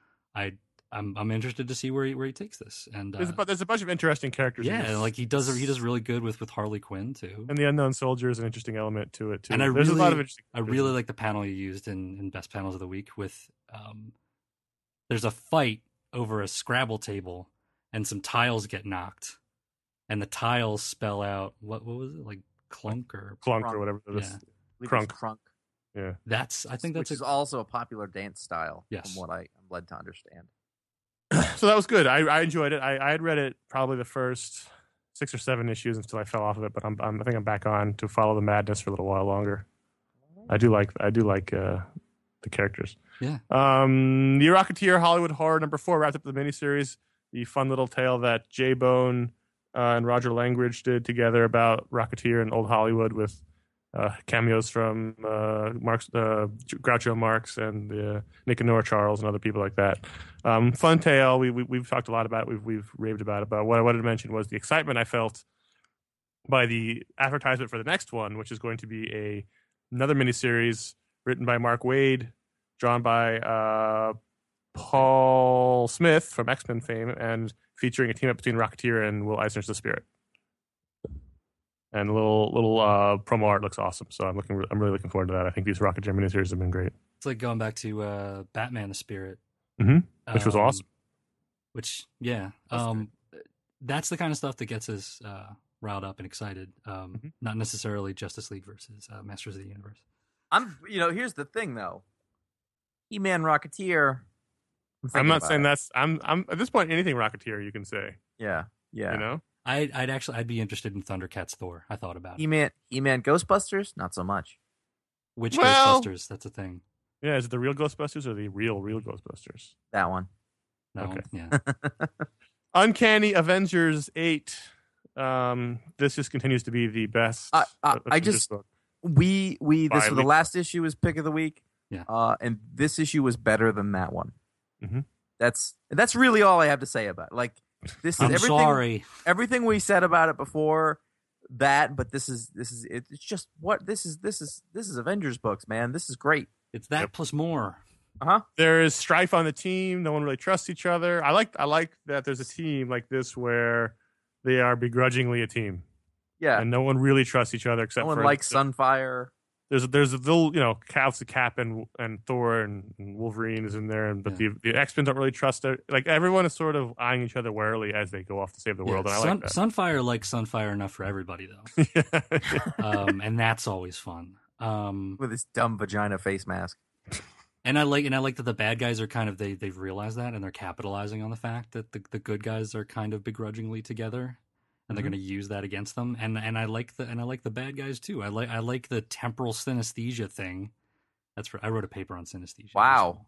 I'm interested to see where he takes this. And There's a bunch of interesting characters. in yeah, this. like he does really good with Harley Quinn too. And the Unknown Soldier is an interesting element to it too. And There's a lot of interesting. I really like the panel you used in Best Panels of the Week with there's a fight over a Scrabble table and some tiles get knocked, and the tiles spell out what was it, like clunk or Clunk Crunk. or whatever. It is. Yeah. I believe Crunk. it's Crunk. Yeah. I think that's which is also a popular dance style, Yes. from what I'm led to understand. So that was good. I enjoyed it. I had read it probably the first 6 or 7 issues until I fell off of it, but I think I'm back on to follow the madness for a little while longer. I do like the characters. Yeah. The Rocketeer Hollywood Horror #4 wrapped up the miniseries. The fun little tale that J Bone and Roger Langridge did together about Rocketeer and old Hollywood with cameos from Groucho Marx and Nicanor Charles and other people like that. Fun tale. We've talked a lot about it. We've raved about it. But what I wanted to mention was the excitement I felt by the advertisement for the next one, which is going to be another miniseries written by Mark Waid, drawn by Paul Smith from X-Men fame, and featuring a team up between Rocketeer and Will Eisner's The Spirit. And a little promo art looks awesome, so I'm really looking forward to that. I think these Rocketeer miniseries have been great. It's like going back to Batman: The Spirit, Which was awesome. Which that's the kind of stuff that gets us riled up and excited. Not necessarily Justice League versus Masters of the Universe. Here's the thing though. He-Man Rocketeer. I'm not saying that's. I'm at this point anything Rocketeer you can say. Yeah. You know. I'd be interested in Thundercats Thor. I thought about it. He-Man Ghostbusters, not so much. Which Well- Ghostbusters? That's a thing. Yeah, is it the real Ghostbusters or the real Ghostbusters? That one. No, Okay. yeah. Uncanny Avengers 8. This just continues to be the best. I Avengers just- book. We this was the Finally. last issue was pick of the week. Yeah. And this issue was better than that one. Mhm. That's really all I have to say about it. Like this is I'm everything. sorry. Everything we said about it before that, but this is it's just what this is Avengers books, man. This is great. It's that plus more. There is strife on the team. No one really trusts each other. I like that there's a team like this where they are begrudgingly a team. Yeah. And no one really trusts each other except No one for likes Sunfire. There's a little, House of Cap and Thor and Wolverine is in there, but the X-Men don't really trust it. Like everyone is sort of eyeing each other warily as they go off to save the world. And I like that. Sunfire likes Sunfire enough for everybody though. And that's always fun. With his dumb vagina face mask. And I like that the bad guys are kind of they've realized that and they're capitalizing on the fact that the good guys are kind of begrudgingly together. And they're going to use that against them, and I like the bad guys too. I like the temporal synesthesia thing. I wrote a paper on synesthesia. Wow.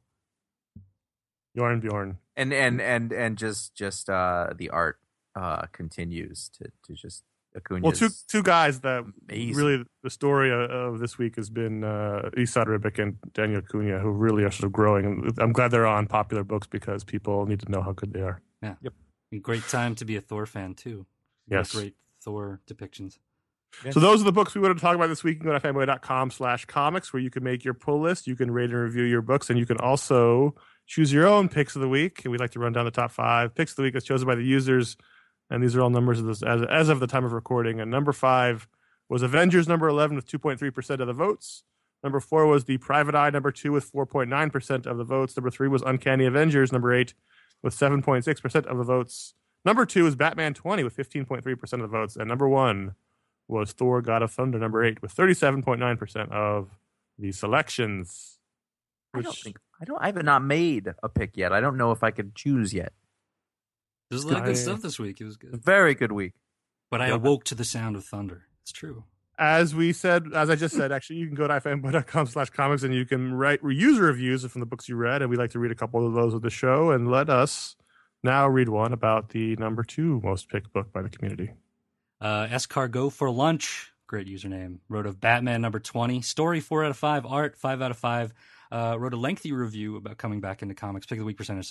Bjorn. And just the art continues to just Acuna's. Well, two guys that amazing. Really the story of this week has been Esad Ribic and Daniel Acuna, who really are sort of growing. And I'm glad they're on popular books because people need to know how good they are. Yeah. Yep. And great time to be a Thor fan too. Yes. Great Thor depictions. Yes. So those are the books we wanted to talk about this week. You can go to fanboy.com/comics where you can make your pull list. You can rate and review your books, and you can also choose your own picks of the week. And we'd like to run down the top 5 picks of the week as chosen by the users. And these are all numbers of this as of the time of recording. And number 5 was Avengers number 11 with 2.3% of the votes. Number 4 was The Private Eye number 2 with 4.9% of the votes. Number 3 was Uncanny Avengers number 8 with 7.6% of the votes. Number 2 is Batman 20 with 15.3% of the votes. And number 1 was Thor God of Thunder number 8 with 37.9% of the selections. I have not made a pick yet. I don't know if I could choose yet. There's a lot of good stuff this week. It was good. Very good week. But I awoke to the sound of thunder. It's true. As I just said, actually, you can go to ifanboy.com/comics and you can write user reviews from the books you read. And we like to read a couple of those of the show. And let us now read one about the number 2 most picked book by the community. Escargot for Lunch, great username, wrote of Batman number 20. Story 4 out of 5, art 5 out of 5. Wrote a lengthy review about coming back into comics. Pick of the week percentage,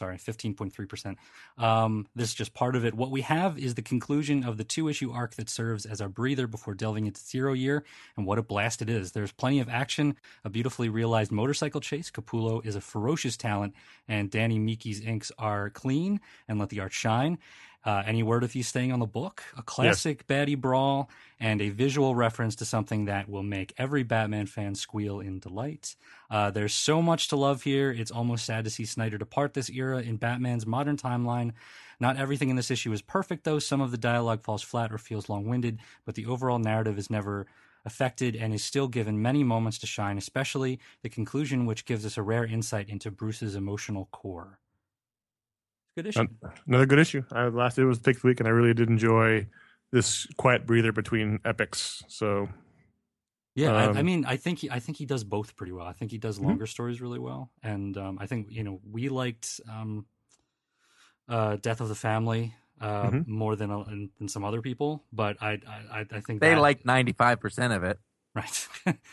15.3%. This is just part of it. What we have is the conclusion of the 2-issue arc that serves as our breather before delving into Zero Year, and what a blast it is. There's plenty of action, a beautifully realized motorcycle chase. Capullo is a ferocious talent, and Danny Meeke's inks are clean and let the art shine. Any word of you staying on the book? A classic baddie brawl and a visual reference to something that will make every Batman fan squeal in delight. There's so much to love here. It's almost sad to see Snyder depart this era in Batman's modern timeline. Not everything in this issue is perfect, though. Some of the dialogue falls flat or feels long-winded, but the overall narrative is never affected and is still given many moments to shine, especially the conclusion, which gives us a rare insight into Bruce's emotional core. Good issue. Another good issue. Last it was pick of the week, and I really did enjoy this quiet breather between epics. So, yeah, I think he does both pretty well. I think he does longer stories really well, and I think we liked Death of the Family more than some other people, but I think they like 95% of it. Right.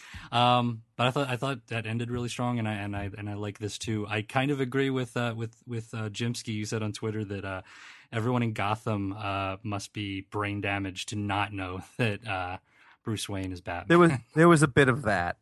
But I thought that ended really strong, and I like this too. I kind of agree with Jimsky. You said on Twitter that everyone in Gotham must be brain damaged to not know that Bruce Wayne is Batman. There was a bit of that.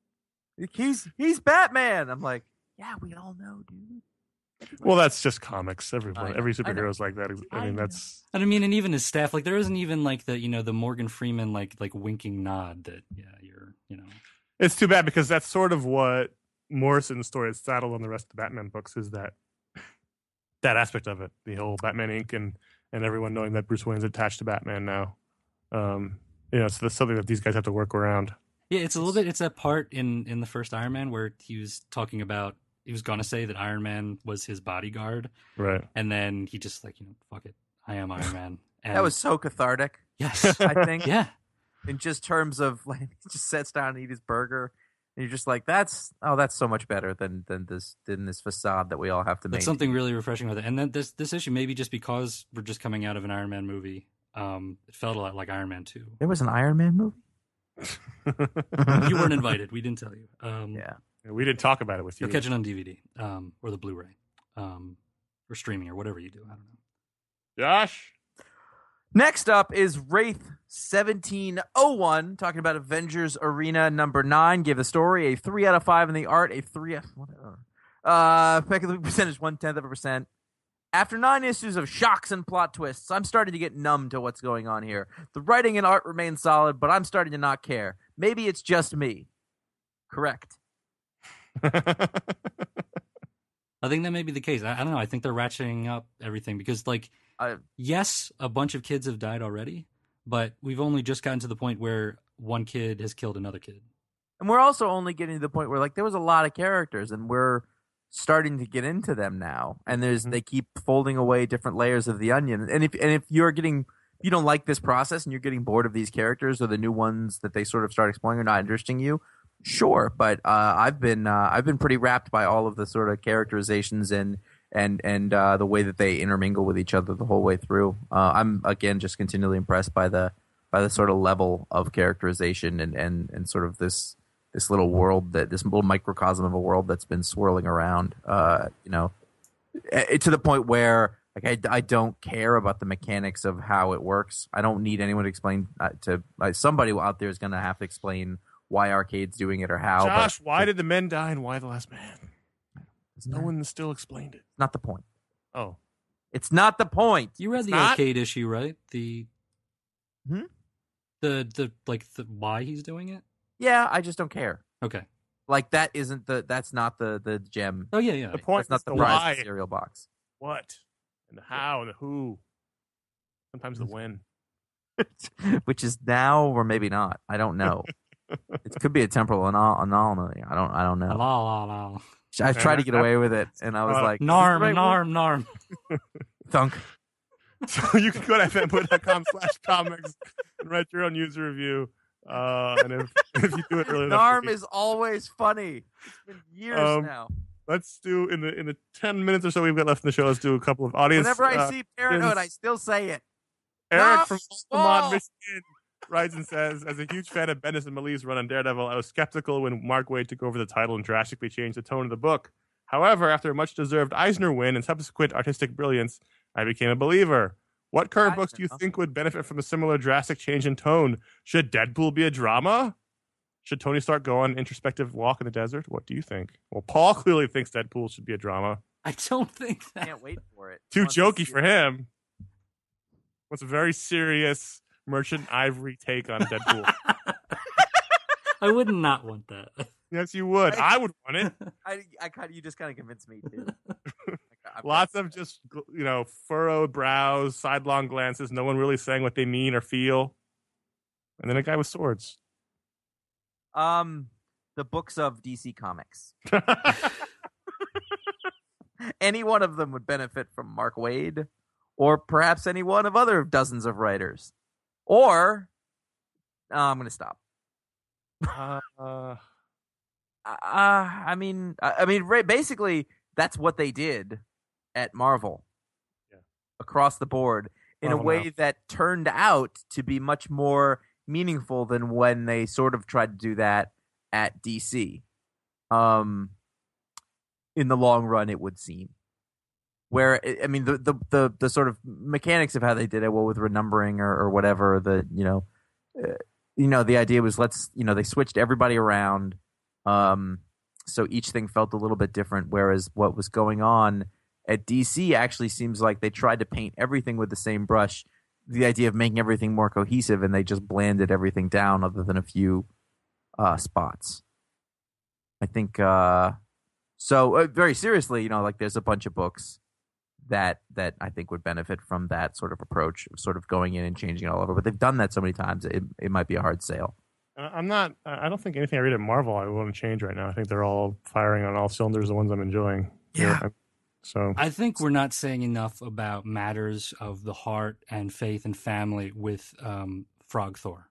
He's Batman. I'm like, yeah, we all know, dude. Well, that's just comics. Every superhero is like that. And and even his staff, like there isn't even like the Morgan Freeman like winking nod that you're. It's too bad because that's sort of what Morrison's story is saddled on the rest of the Batman books is that aspect of it, the whole Batman Inc. and everyone knowing that Bruce Wayne's attached to Batman now. So that's something that these guys have to work around. Yeah, it's a little bit. It's that part in the first Iron Man where he was talking about. He was going to say that Iron Man was his bodyguard. Right. And then he just fuck it. I am Iron Man. And that was so cathartic. Yes. I think. Yeah. In just terms of he just sits down and eats his burger. And you're just like, that's so much better than this facade that we all have to make. There's something really refreshing with it. And then this issue, maybe just because we're just coming out of an Iron Man movie, it felt a lot like Iron Man 2. There was an Iron Man movie? You weren't invited. We didn't tell you. Yeah. We didn't talk about it with you. You'll catch it on DVD or the Blu-ray or streaming or whatever you do. I don't know. Josh? Next up is Wraith 1701, talking about Avengers Arena number 9. Give the story a 3 out of 5 in the art, a 3 Pick of the week percentage 0.1%. After 9 issues of shocks and plot twists, I'm starting to get numb to what's going on here. The writing and art remain solid, but I'm starting to not care. Maybe it's just me. Correct. I think that may be the case. I don't know. I think they're ratcheting up everything because, like, yes, a bunch of kids have died already, but we've only just gotten to the point where one kid has killed another kid. And we're also only getting to the point where, like, there was a lot of characters, and we're starting to get into them now. And they keep folding away different layers of the onion. And if you don't like this process and you're getting bored of these characters or the new ones that they sort of start exploring are not interesting you, sure. But I've been pretty wrapped by all of the sort of characterizations and the way that they intermingle with each other the whole way through. I'm again just continually impressed by the sort of level of characterization and sort of this little world, this little microcosm of a world that's been swirling around, to the point where, like, I don't care about the mechanics of how it works. I don't need anyone to explain somebody out there is going to have to explain why Arcade's doing it or how. Josh, why did the men die and why the last man? No one still explained it. It's not the point. Oh. It's not the point. You read the not? Arcade issue, right? The why he's doing it? Yeah, I just don't care. Okay. Like, that's not the gem. Oh yeah. The point That's is not the the prize why, of the cereal box. what, and the how, and the who. Sometimes the when. Which is now or maybe not. I don't know. It could be a temporal anomaly. I don't know. La. I tried to get away with it, and I was like, Narm. thunk. So you can go to fmboy.com/comics and write your own user review. And if you do it really Narm is always funny. It's been years now. Let's do in the 10 minutes or so we've got left in the show. Let's do a couple of audience. Whenever I see Parenthood, I still say it. Eric No, from Paul. Altamont, Michigan, writes and says, as a huge fan of Bendis and Mali's run on Daredevil, I was skeptical when Mark Waid took over the title and drastically changed the tone of the book. However, after a much-deserved Eisner win and subsequent artistic brilliance, I became a believer. What current books do you think would benefit from a similar drastic change in tone? Should Deadpool be a drama? Should Tony Stark go on an introspective walk in the desert? What do you think? Well, Paul clearly thinks Deadpool should be a drama. I don't think I that. can't wait for it. Too Wants to jokey see for it. him. What's a very serious Merchant Ivory take on Deadpool. I would not want that. Yes, you would. I would want it. You just kind of convinced me too. Lots of just, furrowed brows, sidelong glances, no one really saying what they mean or feel. And then a guy with swords. The books of DC Comics. Any one of them would benefit from Mark Waid, or perhaps any one of other dozens of writers. Or, I'm going to stop. Basically, that's what they did at Marvel, across the board, in Marvel a way now. that turned out to be much more meaningful than when they sort of tried to do that at DC. In the long run, it would seem. Where the sort of mechanics of how they did it, well, with renumbering or whatever, the idea was they switched everybody around, so each thing felt a little bit different. Whereas what was going on at DC actually seems like they tried to paint everything with the same brush. The idea of making everything more cohesive, and they just blanded everything down, other than a few spots. I think very seriously, there's a bunch of books that I think would benefit from that sort of approach, of sort of going in and changing it all over. But they've done that so many times, it might be a hard sale. I don't think anything I read at Marvel I want to change right now. I think they're all firing on all cylinders, the ones I'm enjoying. Yeah. So I think we're not saying enough about matters of the heart and faith and family with Frog Thor.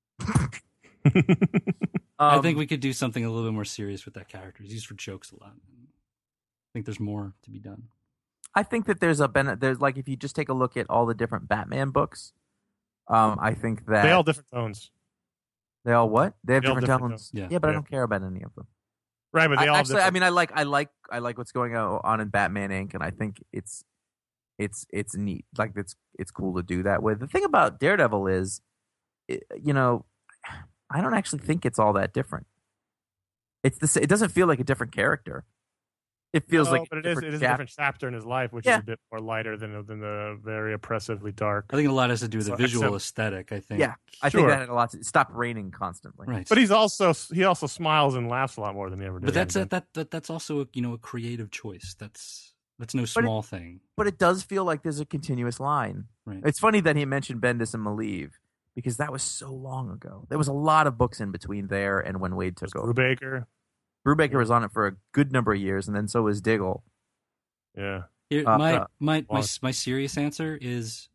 I think we could do something a little bit more serious with that character. He's used for jokes a lot. I think there's more to be done. I think that there's like, if you just take a look at all the different Batman books, I think that they all different tones. They all what? They have They all different different tones. tones. Yeah, but I Yeah. don't care about any of them. Right, but they all Actually, different. I like what's going on in Batman Inc., and I think it's neat. Like, it's cool to do that with. The thing about Daredevil is, I don't actually think it's all that different. It doesn't feel like a different character. It feels No, like but it is a different chapter in his life, which is Yeah. a bit more lighter than the very oppressively dark. I think a lot has to do with the So, visual except- aesthetic. I think. Yeah, I Sure. think that had a lot to stop raining constantly. Right. But he also smiles and laughs a lot more than he ever did. But that's in the- that's also a creative choice. That's no small thing. But it does feel like there's a continuous line. Right. It's funny that he mentioned Bendis and Malieve because that was so long ago. There was a lot of books in between there and when Wade took over. Brubaker. Brubaker was on it for a good number of years, and then so was Diggle. Yeah. Here, Uh, my serious answer is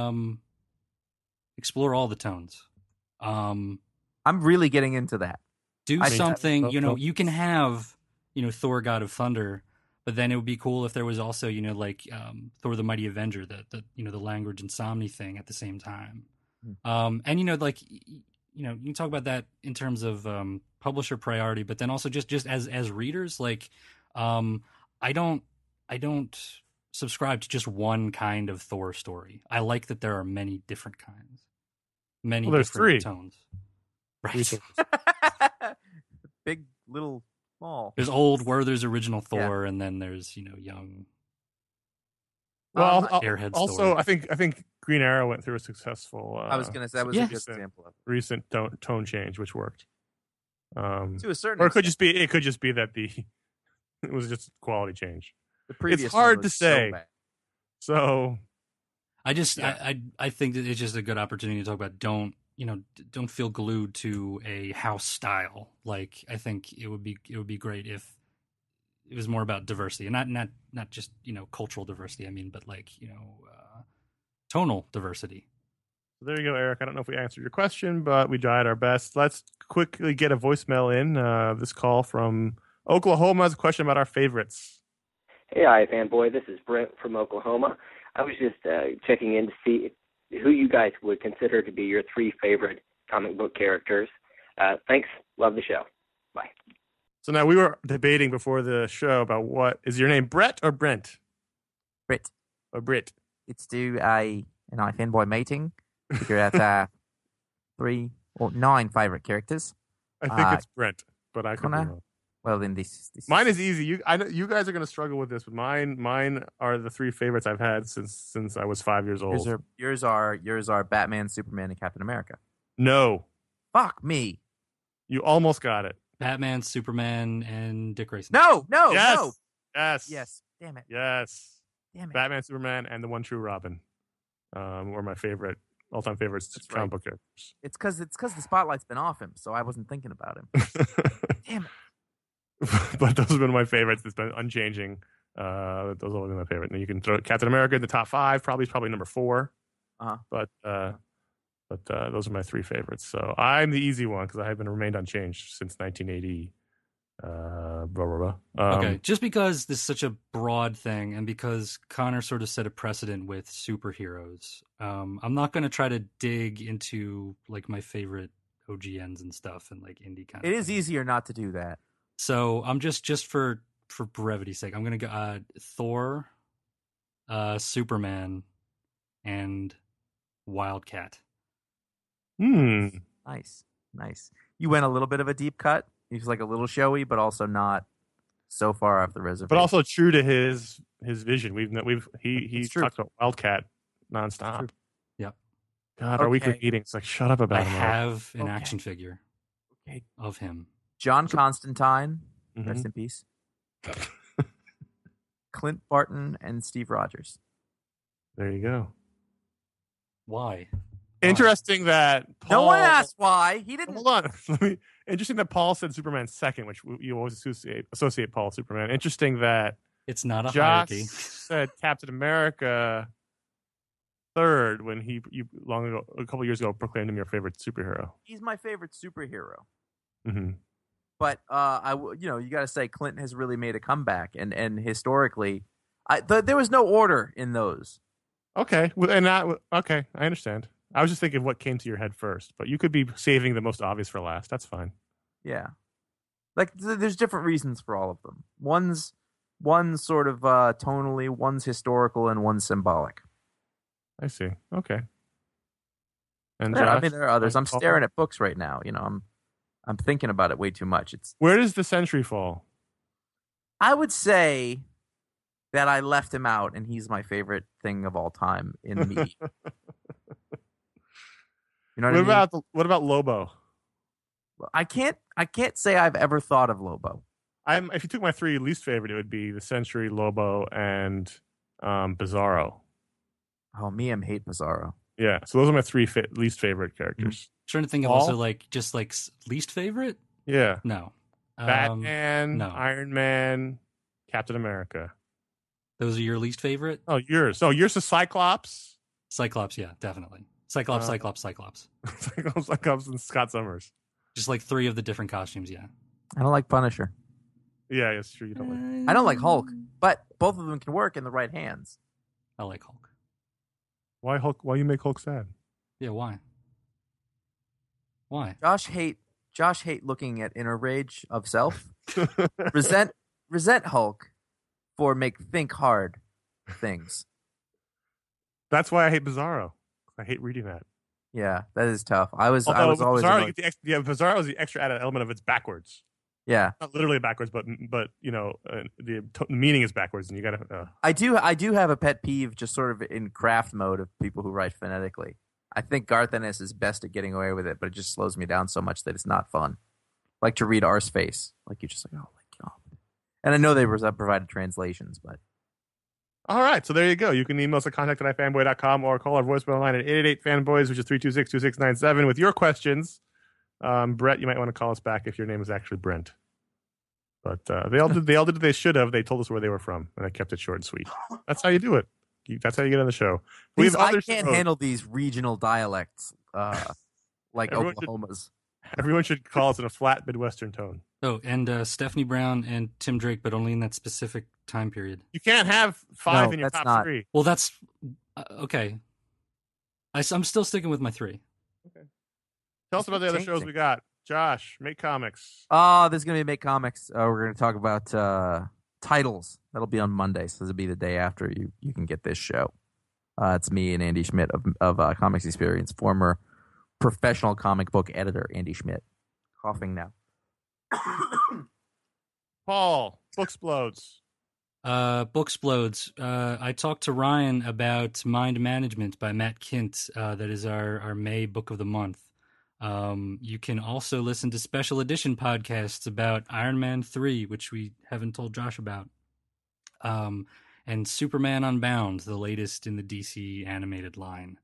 explore all the tones. I'm really getting into that. Do I mean, something. that- You can have Thor: God of Thunder, but then it would be cool if there was also like Thor: The Mighty Avenger, the language insomnia thing at the same time. And you can talk about that in terms of publisher priority, but then also just as readers, like I don't subscribe to just one kind of Thor story. I like that there are many different kinds, many Well, there's different three. tones. Three Right. things. Big, little, small. There's old Werther's original Thor, and then there's young. Well, Airhead also, story. I think Green Arrow went through a successful. I was going to say that was yeah. a good example of it. recent tone change, which worked. To a certain Or it extent. could just be that it was just quality change. The previous hard one to was say. So bad. So I think that it's just a good opportunity to talk about don't feel glued to a house style. Like, I think it would be great if it was more about diversity, and not just cultural diversity. I mean, but like tonal diversity. there you go, Eric. I don't know if we answered your question, but we tried our best. Let's quickly get a voicemail in. This call from Oklahoma is a question about our favorites. Hey, iFanboy. This is Brent from Oklahoma. I was just checking in to see who you guys would consider to be your three favorite comic book characters. Thanks. Love the show. Bye. So now we were debating before the show about what is your name, Brett or Brent Brit, or Brit? let's do an iFanboy mating. Figure out 3 or 9 favorite characters. I think it's Brent, but I could be Connor? wrong. Well, then this Mine is easy. I know you guys are going to struggle with this, but mine are the three favorites I've had since I was 5 years old. yours are Batman, Superman, and Captain America. No, Fuck me. you almost got it. Batman, Superman, and Dick Grayson. No, yes, no. yes, Yes. Damn it. yes. Damn it. Batman, Superman, and the One True Robin were my favorite, all-time favorites That's comic right. book characters. It's because the spotlight's been off him, so I wasn't thinking about him. Damn it. But those have been my favorites. It's been unchanging. Those have always been my favorite. And you can throw Captain America in the top 5. Probably number 4. Uh-huh. But those are my three favorites. So I'm the easy one because I have been remained unchanged since 1980. Okay, just because this is such a broad thing, and because Connor sort of set a precedent with superheroes, I'm not going to try to dig into like my favorite OGNs and stuff and like indie kind. It of is things. easier not to do that. So I'm just for brevity's sake, I'm going to go Thor, Superman, and Wildcat. Nice. You went a little bit of a deep cut. He was like a little showy, but also not so far off the reservation. But also true to his vision. He It's true. talked about Wildcat nonstop. Yep. God, our weekly Okay. meetings. Like, shut up about I him. have an Okay. action figure Okay. of him. John Constantine, Mhm. rest in peace. Clint Barton and Steve Rogers. There you go. Why? Interesting that Paul. No one asked why. He didn't. Hold on. Interesting that Paul said Superman second, which you always associate Paul with Superman. Interesting that It's not a Josh hierarchy. said Captain America third when a couple years ago, proclaimed him your favorite superhero. He's my favorite superhero. Mm-hmm. But you got to say Clinton has really made a comeback, and historically, there was no order in those. Okay, okay, I understand. I was just thinking what came to your head first, but you could be saving the most obvious for last. That's fine. Yeah, like there's different reasons for all of them. One's sort of tonally, one's historical, and one's symbolic. I see. Okay. And Yeah, I Josh, mean, there are others. I'm Paul? staring at books right now. I'm thinking about it way too much. It's Where does the Sentry fall? I would say that I left him out, and he's my favorite thing of all time in me. You know what I mean? What about Lobo? I can't say I've ever thought of Lobo. If you took my three least favorite, it would be the Century, Lobo, and Bizarro. Oh, me, I hate Bizarro. Yeah, so those are my three least favorite characters. Trying to think of Paul? also like just like least favorite. Yeah, No, Batman, no. Iron Man, Captain America. Those are your least favorite. Oh, yours. Oh, yours is Cyclops. Cyclops, yeah, definitely. Cyclops. Cyclops, and Scott Summers. Just like three of the different costumes, yeah. I don't like Punisher. Yeah, it's true. You don't like. I don't like Hulk, but both of them can work in the right hands. I like Hulk. Why Hulk? Why you make Hulk sad? Yeah, why? Why? Josh hate looking at inner rage of self. resent Hulk for think hard things. That's why I hate Bizarro. I hate reading that. Yeah, that is tough. I was Although always Bizarro, annoyed. Bizarro is the extra added element of it's backwards. Yeah, Not literally backwards, but you know the meaning is backwards, and you gotta. I do have a pet peeve, just sort of in craft mode, of people who write phonetically. I think Garth Ennis is best at getting away with it, but it just slows me down so much that it's not fun. Like to read Arseface, like you're just like, oh my god. And I know they provided translations, but All right, so there you go. You can email us at contact@ifanboy.com or call our voicemail line at 888-FANBOYS, which is 326-2697 with your questions. Brett, you might want to call us back if your name is actually Brent. But they all did what they should have. They told us where they were from, and I kept it short and sweet. That's how you do it. That's how you get on the show. I can't handle these regional dialects, like Everyone Oklahoma's. Everyone should call us in a flat Midwestern tone. Oh, and Stephanie Brown and Tim Drake, but only in that specific time period. You can't have five No, in your that's top not. three. Well, that's okay. I'm still sticking with my three. Tell us about the other shows changing. we got. Josh, Make Comics. Oh, there's going to be Make Comics. We're going to talk about titles. That'll be on Monday, so this will be the day after you can get this show. It's me and Andy Schmidt of Comics Experience, former professional comic book editor Andy Schmidt. Coughing now. Paul, Booksplodes. Booksplodes. I talked to Ryan about Mind Management by Matt Kint. That is our May book of the month. You can also listen to special edition podcasts about Iron Man 3, which we haven't told Josh about. And Superman Unbound, the latest in the DC animated line.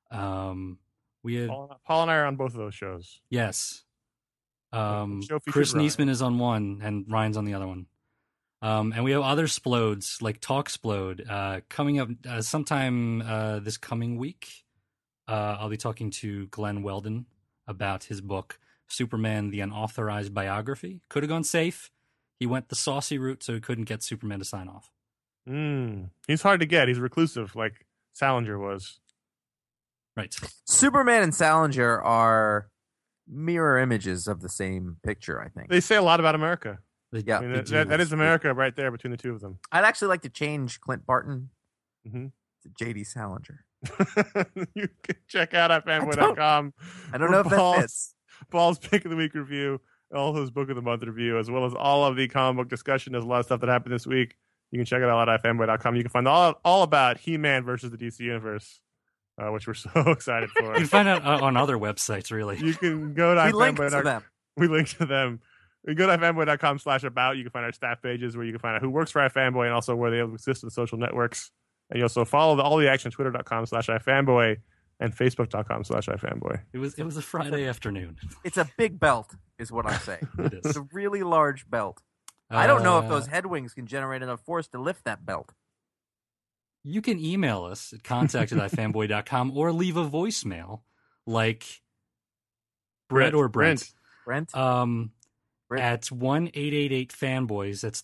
We had Paul and I are on both of those shows. yes. Show featured Chris Ryan. Niesman is on one, and Ryan's on the other one. And we have other splodes like Talksplode coming up sometime this coming week. I'll be talking to Glenn Weldon about his book Superman: The Unauthorized Biography. Could have gone safe. He went the saucy route, so he couldn't get Superman to sign off. He's hard to get. He's reclusive, like Salinger was. Right. Superman and Salinger are mirror images of the same picture, I think. They say a lot about America. Yeah. I mean, They do. that is America right there between the two of them. I'd actually like to change Clint Barton Mm-hmm. to J.D. Salinger. You can check out ifanboy.com. I don't know if that fits. Paul's Pick of the Week review, all his Book of the Month review, as well as all of the comic book discussion. There's a lot of stuff that happened this week. You can check it out at ifanboy.com. You can find all about He-Man versus the DC Universe, which we're so excited for. You can find out on other websites, really. You can go to We link to ifanboy.com. them. We link to them. You go to ifanboy.com/about. You can find our staff pages where you can find out who works for iFanboy and also where they exist in the social networks. And you also follow all the action twitter.com/ifanboy and facebook.com/ifanboy. It was a Friday afternoon. It's a big belt, is what I'm saying. It It's is. a really large belt. I don't know if Uh, those headwings can generate enough force to lift that belt. You can email us at contact@ifanboy.com or leave a voicemail like Brett or Brent. Brent? Brent? At 1-888-FANBOYS. That's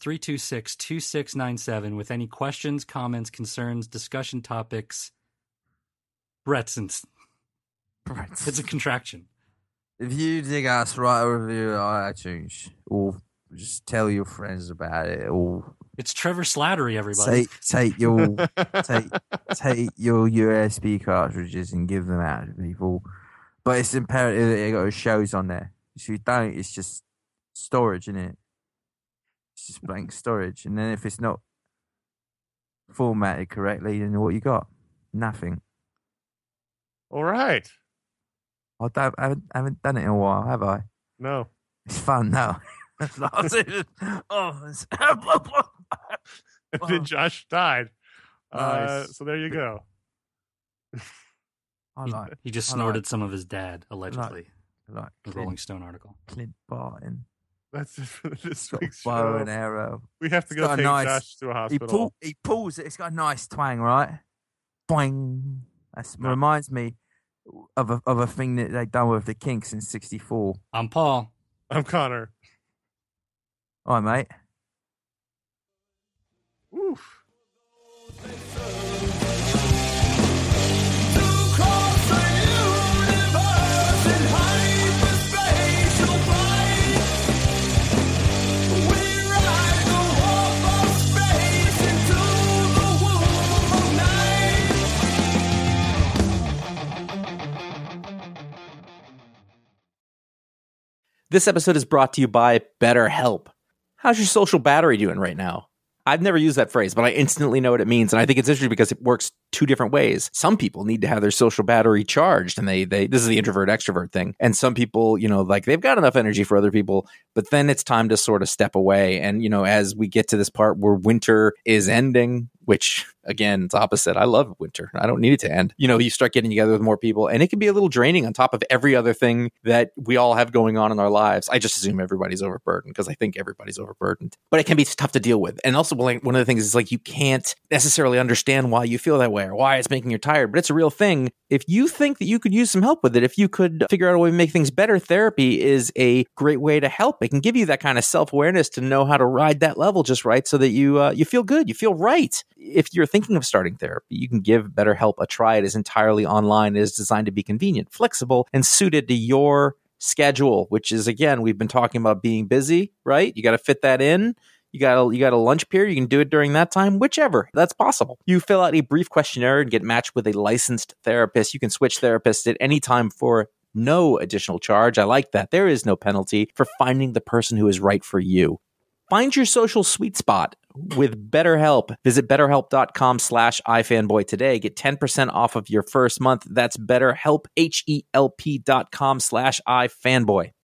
326-2697 with any questions, comments, concerns, discussion topics. Brett's Brent. it's a contraction. If you dig us, write a review on iTunes, or just tell your friends about it, or It's Trevor Slattery, everybody. take your take your USB cartridges and give them out to people. But it's imperative that you got shows on there. If you don't, it's just storage, isn't it? It's just blank storage. And then if it's not formatted correctly, then what you got? Nothing. All right. I haven't done it in a while, have I? No. It's fun now. That's what I was saying. Oh, And then Josh died. Nice. So there you go. I like He just I snorted like- some of his dad, allegedly. like The Rolling Stone article. Clint Barton. That's it for this Got a week's bow show. and arrow. We have to It's go got a take nice- Josh to a hospital. He pulls it. It's got a nice twang, right? Boing. That No. reminds me of a thing that they've done with the Kinks in '64. I'm Paul. I'm Connor. All right, mate. Oof. This episode is brought to you by BetterHelp. How's your social battery doing right now? I've never used that phrase, but I instantly know what it means. And I think it's interesting because it works two different ways. Some people need to have their social battery charged, and they this is the introvert extrovert thing. And some people, like they've got enough energy for other people, but then it's time to sort of step away. And, as we get to this part where winter is ending, which again, it's opposite. I love winter. I don't need it to end. You start getting together with more people, and it can be a little draining on top of every other thing that we all have going on in our lives. I just assume everybody's overburdened because I think everybody's overburdened, but it can be tough to deal with. And also, one of the things is you can't necessarily understand why you feel that way or why it's making you tired, but it's a real thing. If you think that you could use some help with it, if you could figure out a way to make things better, therapy is a great way to help. It can give you that kind of self-awareness to know how to ride that level just right so that you feel good, you feel right. If you're thinking of starting therapy, you can give BetterHelp a try. It is entirely online. It is designed to be convenient, flexible, and suited to your schedule, which is, again, we've been talking about being busy, right? You got to fit that in. You got a lunch period. You can do it during that time, whichever. That's possible. You fill out a brief questionnaire and get matched with a licensed therapist. You can switch therapists at any time for no additional charge. I like that. There is no penalty for finding the person who is right for you. Find your social sweet spot with BetterHelp. Visit BetterHelp.com/iFanboy today. Get 10% off of your first month. That's BetterHelp, HELP.com/iFanboy.